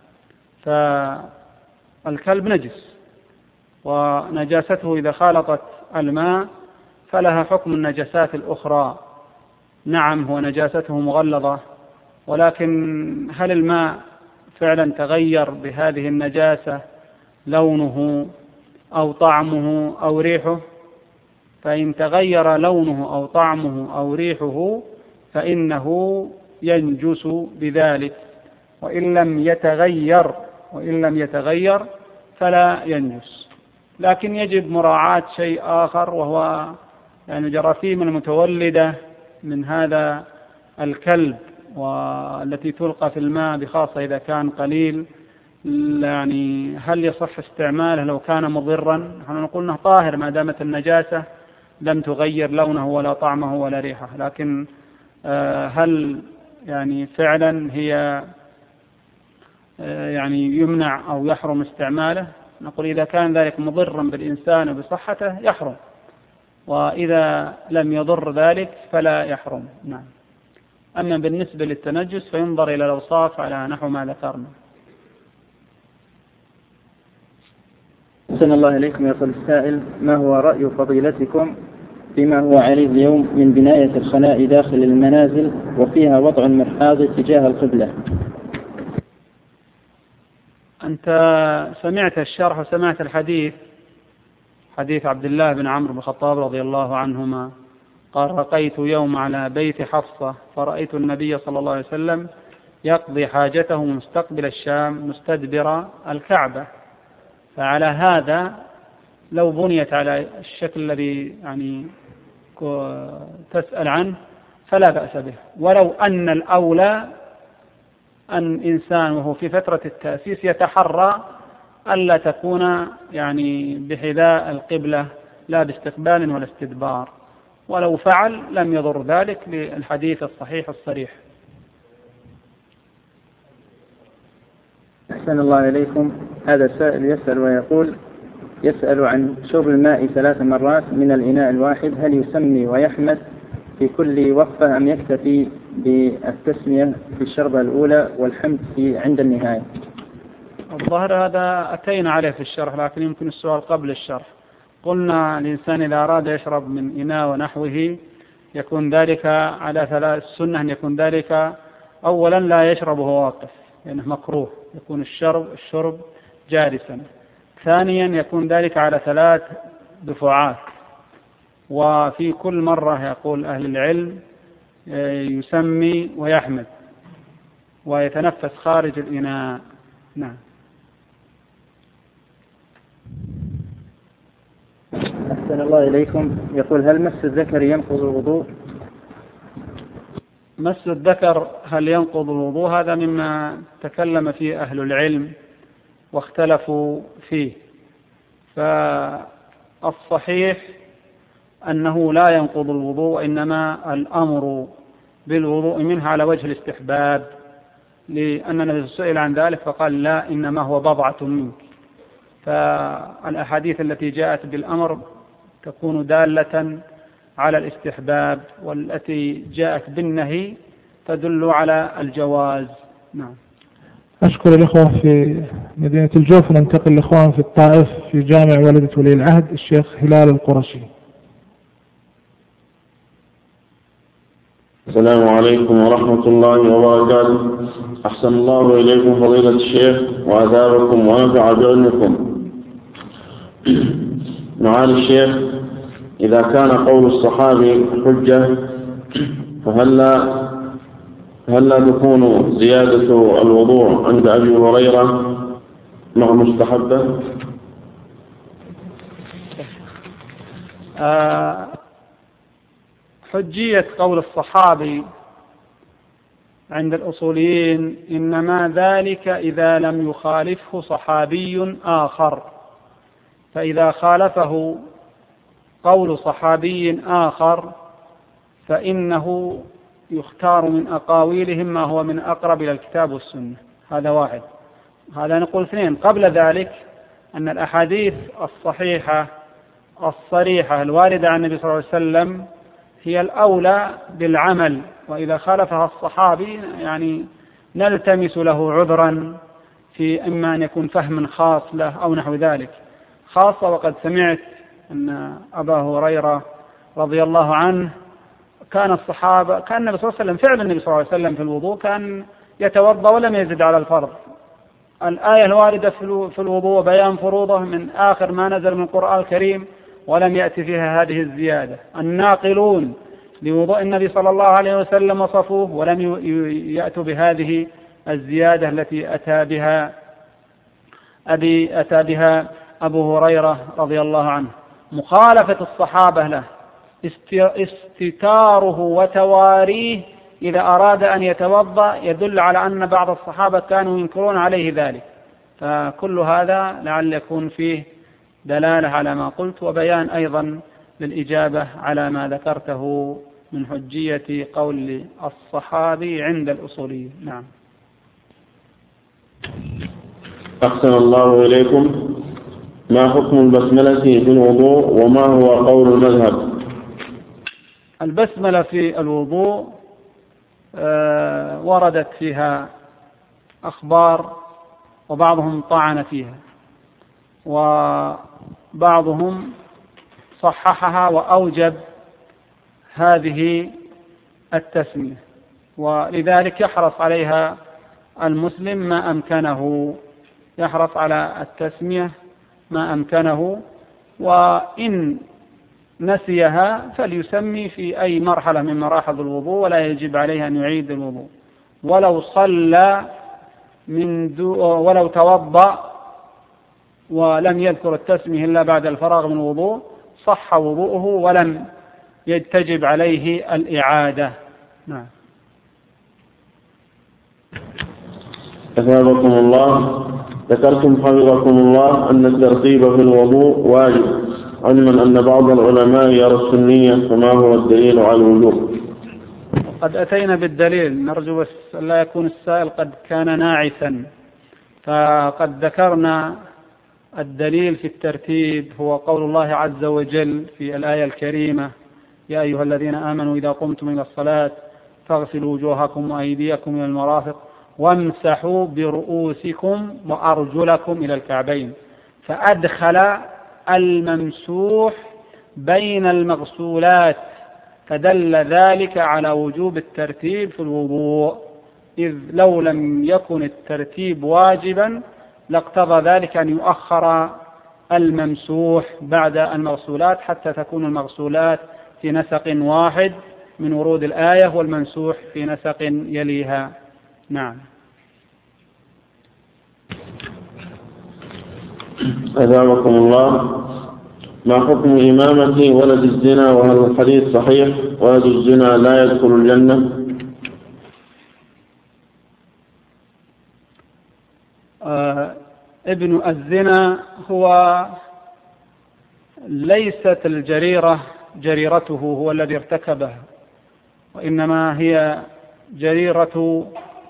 فالكلب نجس، ونجاسته إذا خالطت الماء فلها حكم النجاسات الأخرى. نعم، هو نجاسته مغلظة، ولكن هل الماء فعلا تغير بهذه النجاسة لونه أو طعمه أو ريحه؟ فإن تغير لونه أو طعمه أو ريحه فإنه ينجس بذلك، وإن لم يتغير فلا ينجس. لكن يجب مراعاة شيء آخر، وهو يعني الجراثيم المتولدة من هذا الكلب والتي تلقى في الماء، بخاصة إذا كان قليل، يعني هل يصح استعماله لو كان مضرا؟ نحن نقول انه طاهر ما دامت النجاسة لم تغير لونه ولا طعمه ولا ريحه، لكن هل يعني فعلا هي يعني يمنع أو يحرم استعماله؟ نقول إذا كان ذلك مضرا بالإنسان وبصحته يحرم، وإذا لم يضر ذلك فلا يحرم. نعم. أما بالنسبة للتنجس فينظر إلى الأوصاف على نحو ما ذكرنا. أحسن الله إليكم. يقول السائل: ما هو رأي فضيلتكم فيما هو عليه اليوم من بناية الخلاء داخل المنازل وفيها وضع المرحاض تجاه القبلة؟ أنت سمعت الشرح وسمعت الحديث، حديث عبد الله بن عمرو بن الخطاب رضي الله عنهما قال: رقيت يوم على بيت حفصة فرأيت النبي صلى الله عليه وسلم يقضي حاجته مستقبل الشام مستدبر الكعبة. فعلى هذا لو بنيت على الشكل الذي يعني تسأل عنه فلا بأس به، ولو أن الأولى أن إنسان وهو في فترة التأسيس يتحرى ألا تكون يعني بحذاء القبلة لا باستقبال ولا استدبار، ولو فعل لم يضر ذلك للحديث الصحيح الصريح. أحسن الله إليكم. هذا السائل يسأل عن شرب الماء 3 مرات من الإناء الواحد، هل يسمي ويحمد في كل وقفة أم يكتفي بالتسمية في الشربة الأولى والحمد عند النهاية؟ الظاهر هذا أتينا عليه في الشرح، لكن يمكن السؤال قبل الشرح. قلنا الإنسان إذا أراد يشرب من إناء ونحوه يكون ذلك على 3 السنة، أن يكون ذلك أولا لا يشرب وهو واقف لأنه مكروه، يكون الشرب جالسا. ثانيا يكون ذلك على 3 دفعات، وفي كل مرة يقول أهل العلم يسمي ويحمد. ويتنفس خارج الإناء. نعم. أحسن الله إليكم. يقول: هل مس الذكر ينقض الوضوء؟ مس الذكر هل ينقض الوضوء؟ هذا مما تكلم فيه أهل العلم واختلفوا فيه، فالصحيح أنه لا ينقض الوضوء، إنما الأمر بالوضوء منه على وجه الاستحباب، لأن النبي سئل عن ذلك فقال: لا، إنما هو بضعة منك. فالأحاديث التي جاءت بالأمر تكون دالة على الاستحباب، والتي جاءت بالنهي تدل على الجواز. نعم. أشكر الإخوة في مدينة الجوف، وننتقل للإخوان في الطائف في جامع والدة ولي العهد الشيخ هلال القرشي. السلام عليكم ورحمة الله وبركاته. أحسن الله إليكم فضيلة الشيخ وأثابكم ونفع بعلمكم. معالي الشيخ، إذا كان قول الصحابي حجة فهل تكون زيادة الوضوء عند أبي هريرة مع مستحبة؟ حجية قول الصحابي عند الأصوليين إنما ذلك إذا لم يخالفه صحابي آخر، فإذا خالفه قول صحابي آخر فإنه يختار من أقاويلهم ما هو من أقرب إلى الكتاب والسنة. هذا واحد. هذا نقول. اثنين، قبل ذلك أن الأحاديث الصحيحة الصريحة الواردة عن النبي صلى الله عليه وسلم هي الأولى بالعمل، وإذا خالفها الصحابي يعني نلتمس له عذرا في إما أن يكون فهم خاص له أو نحو ذلك، خاصة وقد سمعت أن أبا هريرة رضي الله عنه كان النبي صلى الله عليه وسلم فعل النبي صلى الله عليه وسلم في الوضوء كان يتوضأ ولم يزد على الفرض. الآية الواردة في الوضوء بيان فروضه من آخر ما نزل من القرآن الكريم، ولم يأتي فيها هذه الزيادة. الناقلون لوضوء النبي صلى الله عليه وسلم وصفوه ولم يأتوا بهذه الزيادة التي أتى بها أبو هريرة رضي الله عنه. مخالفة الصحابة له، استتاره وتواريه إذا أراد أن يتوضأ، يدل على أن بعض الصحابة كانوا ينكرون عليه ذلك. فكل هذا لعل يكون فيه دلالة على ما قلت، وبيان أيضا للإجابة على ما ذكرته من حجية قول الصحابي عند الأصولي. نعم. أحسن الله إليكم. ما حكم البسملة في الوضوء وما هو قول المذهب؟ البسملة في الوضوء وردت فيها أخبار، وبعضهم طعن فيها وبعضهم صححها وأوجب هذه التسمية، ولذلك يحرص عليها المسلم ما أمكنه، يحرص على التسمية ما أمكنه، وإن نسيها فليسمي في أي مرحلة من مراحل الوضوء، ولا يجب عليه أن يعيد الوضوء. ولو صلى ولو توضأ ولم يذكر التسمية إلا بعد الفراغ من الوضوء صح وضوءه ولم يجب عليه الإعادة. نعم. أثابكم الله. ذكرتم حفظكم الله أن الترتيب في الوضوء واجب، علما أن بعض العلماء يرى السنية، فما هو الدليل على الوجوب؟ قد أتينا بالدليل، نرجو بس لا يكون السائل قد كان ناعسا. فقد ذكرنا الدليل في الترتيب هو قول الله عز وجل في الآية الكريمة: يا أيها الذين آمنوا إذا قمتم إلى الصلاة فاغسلوا وجوهكم وأيديكم إلى المرافق وامسحوا برؤوسكم وأرجلكم إلى الكعبين. فأدخل الممسوح بين المغسولات، فدل ذلك على وجوب الترتيب في الوضوء، إذ لو لم يكن الترتيب واجبا لاقتضى ذلك أن يؤخر الممسوح بعد المغسولات حتى تكون المغسولات في نسق واحد من ورود الآية، والممسوح في نسق يليها. نعم. أثابكم الله. ما حكم إمامة ولد الزنا، وهل الحديث صحيح ولد الزنا لا يدخل الجنة؟ ابن الزنا هو ليست الجريرة جريرته هو الذي ارتكبها، وإنما هي جريرة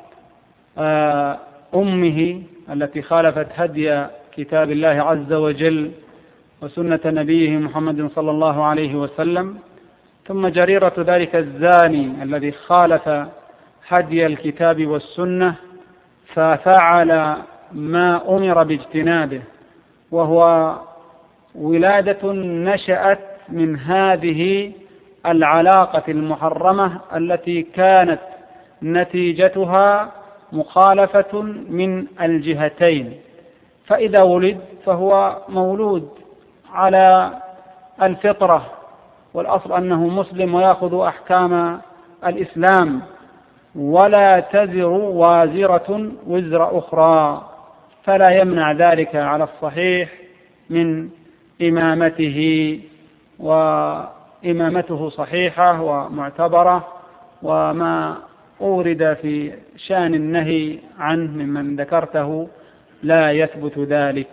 أمه التي خالفت هدي كتاب الله عز وجل وسنة نبيه محمد صلى الله عليه وسلم، ثم جريرة ذلك الزاني الذي خالف هدي الكتاب والسنة ففعل ما أمر باجتنابه، وهو ولادة نشأت من هذه العلاقة المحرمة التي كانت نتيجتها مخالفة من الجهتين. فإذا ولد فهو مولود على الفطرة، والأصل أنه مسلم ويأخذ أحكام الإسلام، ولا تزر وازرة وزر أخرى، فلا يمنع ذلك على الصحيح من إمامته، وإمامته صحيحة ومعتبرة، وما أورد في شأن النهي عنه ممن ذكرته لا يثبت ذلك.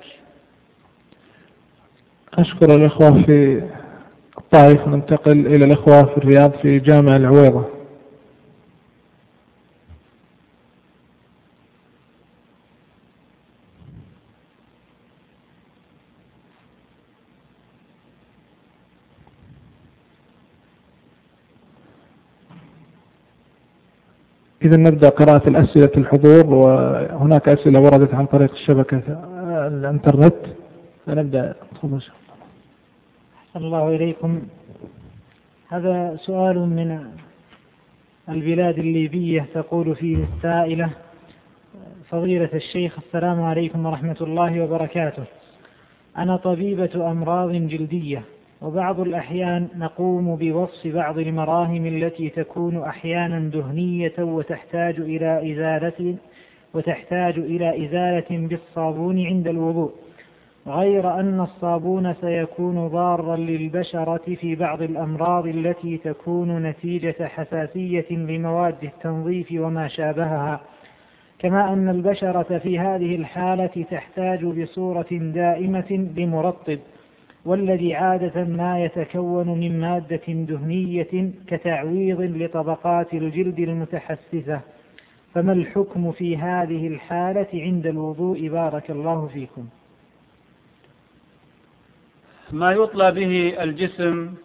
أشكر الإخوة في الطائف، ننتقل إلى الإخوة في الرياض في جامع العويضة. إذا نبدأ قراءة الأسئلة الحضور، وهناك أسئلة وردت عن طريق الشبكة الإنترنت، فنبدأ. تفضل. أحسن الله إليكم. هذا سؤال من البلاد الليبية، تقول فيه السائلة: فضيلة الشيخ، السلام عليكم ورحمة الله وبركاته. أنا طبيبة أمراض جلدية، وبعض الأحيان نقوم بوصف بعض المراهم التي تكون أحيانا دهنية وتحتاج إلى إزالة بالصابون عند الوضوء، غير أن الصابون سيكون ضارا للبشرة في بعض الأمراض التي تكون نتيجة حساسية لمواد التنظيف وما شابهها، كما أن البشرة في هذه الحالة تحتاج بصورة دائمة لمرطب، والذي عادة ما يتكون من مادة دهنية كتعويض لطبقات الجلد المتحسسة، فما الحكم في هذه الحالة عند الوضوء؟ بارك الله فيكم. ما يطلى به الجسم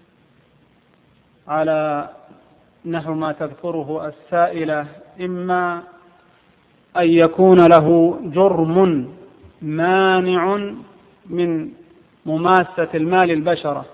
على نحو ما تذكره السائلة، إما أن يكون له جرم مانع من مماسة الماء للبشرة،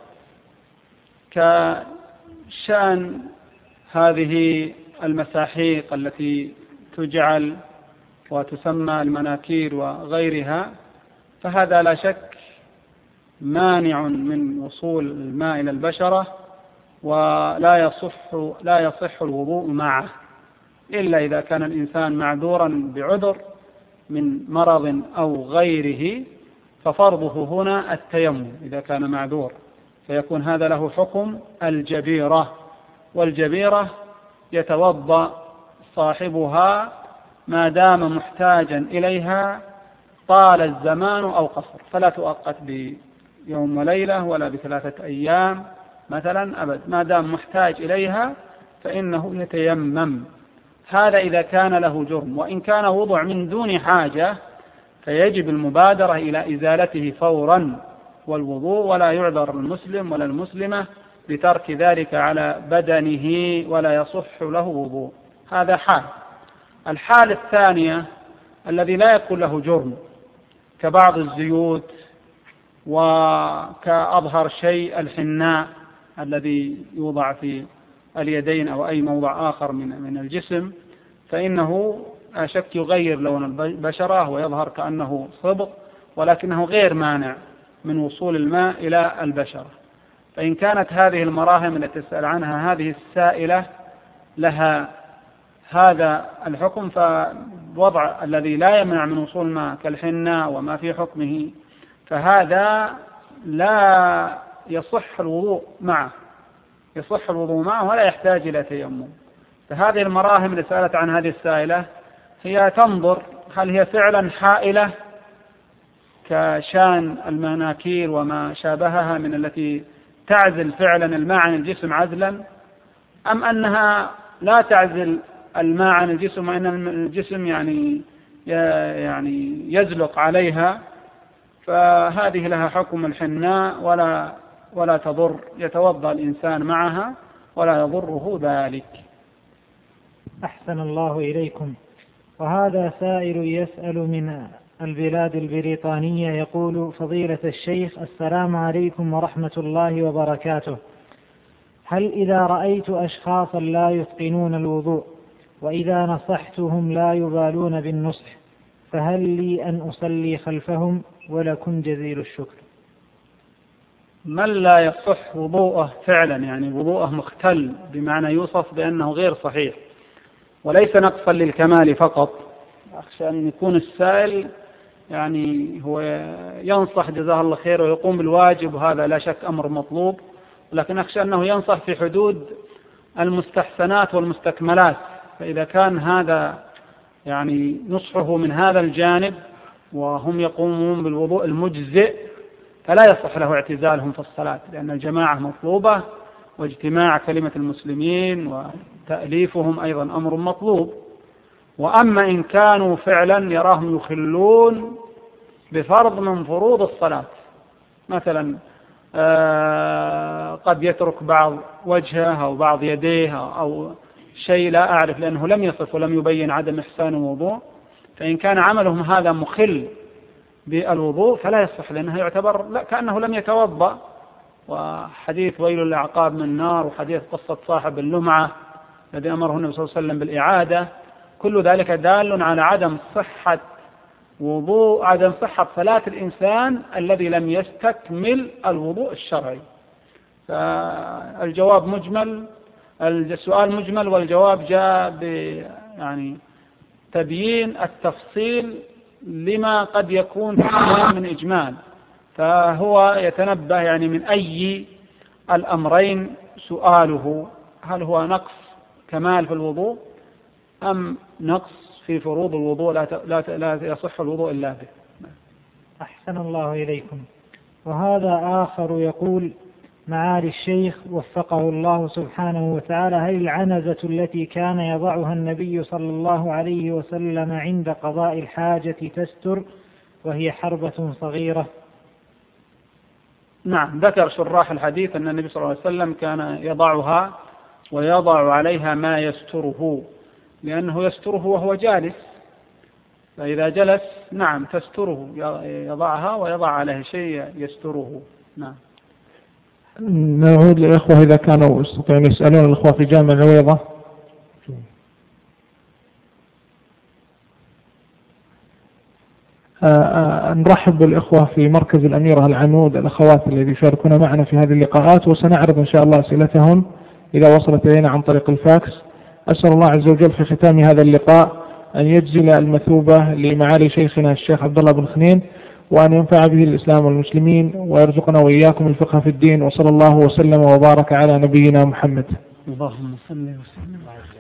كشأن هذه المساحيق التي تجعل وتسمى المناكير وغيرها، فهذا لا شك مانع من وصول الماء إلى البشرة، ولا يصح الوضوء معه، إلا إذا كان الإنسان معذورا بعذر من مرض أو غيره، ففرضه هنا التيمم إذا كان معذور، فيكون هذا له حكم الجبيرة، والجبيرة يتوضأ صاحبها ما دام محتاجا إليها طال الزمان أو قصر، فلا تؤقت بيوم وليلة ولا ب3 أيام مثلا أبد، ما دام محتاج إليها فإنه يتيمم. هذا إذا كان له جرم، وإن كان وضع من دون حاجة فيجب المبادرة إلى إزالته فورا والوضوء، ولا يعذر المسلم ولا المسلمة بترك ذلك على بدنه، ولا يصح له وضوء. هذا حال. الحال الثانية الذي لا يكون له جرم، كبعض الزيوت، وكأظهر شيء الحناء الذي يوضع في اليدين أو أي موضع آخر من الجسم، فإنه شك يغير لون البشرة ويظهر كأنه صبغ، ولكنه غير مانع من وصول الماء إلى البشرة. فإن كانت هذه المراهم التي تسأل عنها هذه السائلة لها هذا الحكم، فالوضع الذي لا يمنع من وصول الماء كالحناء وما في حكمه فهذا لا يصح الوضوء معه، يصح الوضوء معه ولا يحتاج إلى تيمم. فهذه المراهم اللي سألت عن هذه السائلة هي تنظر هل هي فعلا حائلة كشان المناكير وما شابهها من التي تعزل فعلا الماء عن الجسم عزلا، أم أنها لا تعزل الماء عن الجسم وإن الجسم يعني يزلق عليها، فهذه لها حكم الحناء ولا تضر، يتوضأ الإنسان معها ولا يضره ذلك. أحسن الله إليكم. وهذا سائل يسأل من البلاد البريطانية يقول: فضيلة الشيخ، السلام عليكم ورحمة الله وبركاته. هل إذا رأيت أشخاصا لا يتقنون الوضوء وإذا نصحتهم لا يبالون بالنصح، فهل لي أن أصلي خلفهم؟ ولكم جزيل الشكر. من لا يصح وضوءه فعلا، يعني وضوءه مختل بمعنى يوصف بأنه غير صحيح وليس نقصا للكمال فقط، أخشى أن يكون السائل يعني هو ينصح جزاه الله خير ويقوم بالواجب، وهذا لا شك أمر مطلوب، لكن أخشى أنه ينصح في حدود المستحسنات والمستكملات. فإذا كان هذا يعني نصحه من هذا الجانب وهم يقومون بالوضوء المجزئ فلا يصح له اعتزالهم في الصلاة، لأن الجماعة مطلوبة واجتماع كلمة المسلمين وتأليفهم أيضا أمر مطلوب. وأما إن كانوا فعلا يراهم يخلون بفرض من فروض الصلاة، مثلا قد يترك بعض وجهه أو بعض يديه أو شيء لا أعرف، لأنه لم يصف ولم يبين عدم إحسان الوضوء، فإن كان عملهم هذا مخل بالوضوء فلا يصح، لأنه يعتبر كأنه لم يتوضأ. وحديث ويل الأعقاب من النار، وحديث قصة صاحب اللمعة الذي أمره النبي صلى الله عليه وسلم بالإعادة، كل ذلك دال على عدم صحة وضوء، عدم صحة صلاة الإنسان الذي لم يستكمل الوضوء الشرعي. فالجواب مجمل، السؤال مجمل والجواب جاء يعني تبيين التفصيل لما قد يكون من إجمال، فهو يتنبه يعني من أي الأمرين سؤاله، هل هو نقص كمال في الوضوء أم نقص في فروض الوضوء لا يصح الوضوء إلا به. أحسن الله إليكم. وهذا آخر يقول: معالي الشيخ وفقه الله سبحانه وتعالى، هل العنزة التي كان يضعها النبي صلى الله عليه وسلم عند قضاء الحاجة تستر وهي حربة صغيرة؟ نعم، ذكر شراح الحديث أن النبي صلى الله عليه وسلم كان يضعها ويضع عليها ما يستره، لأنه يستره وهو جالس، فإذا جلس نعم تستره، يضعها ويضع عليه شيء يستره. نعم. نعود للإخوة إذا كانوا يستطيعون يسألون الإخوة في جامع العويضة. نرحب بالإخوة في مركز الأميرة العنود، الأخوات الذي يشاركون معنا في هذه اللقاءات، وسنعرض إن شاء الله أسئلتهم إذا وصلت إلينا عن طريق الفاكس. أسأل الله عز وجل في ختام هذا اللقاء أن يجزل المثوبة لمعالي شيخنا الشيخ عبد الله بن خنين، وأن ينفع به الإسلام والمسلمين، ويرزقنا وإياكم الفقه في الدين، وصلى الله وسلم وبارك على نبينا محمد. اللهم صل وسلم.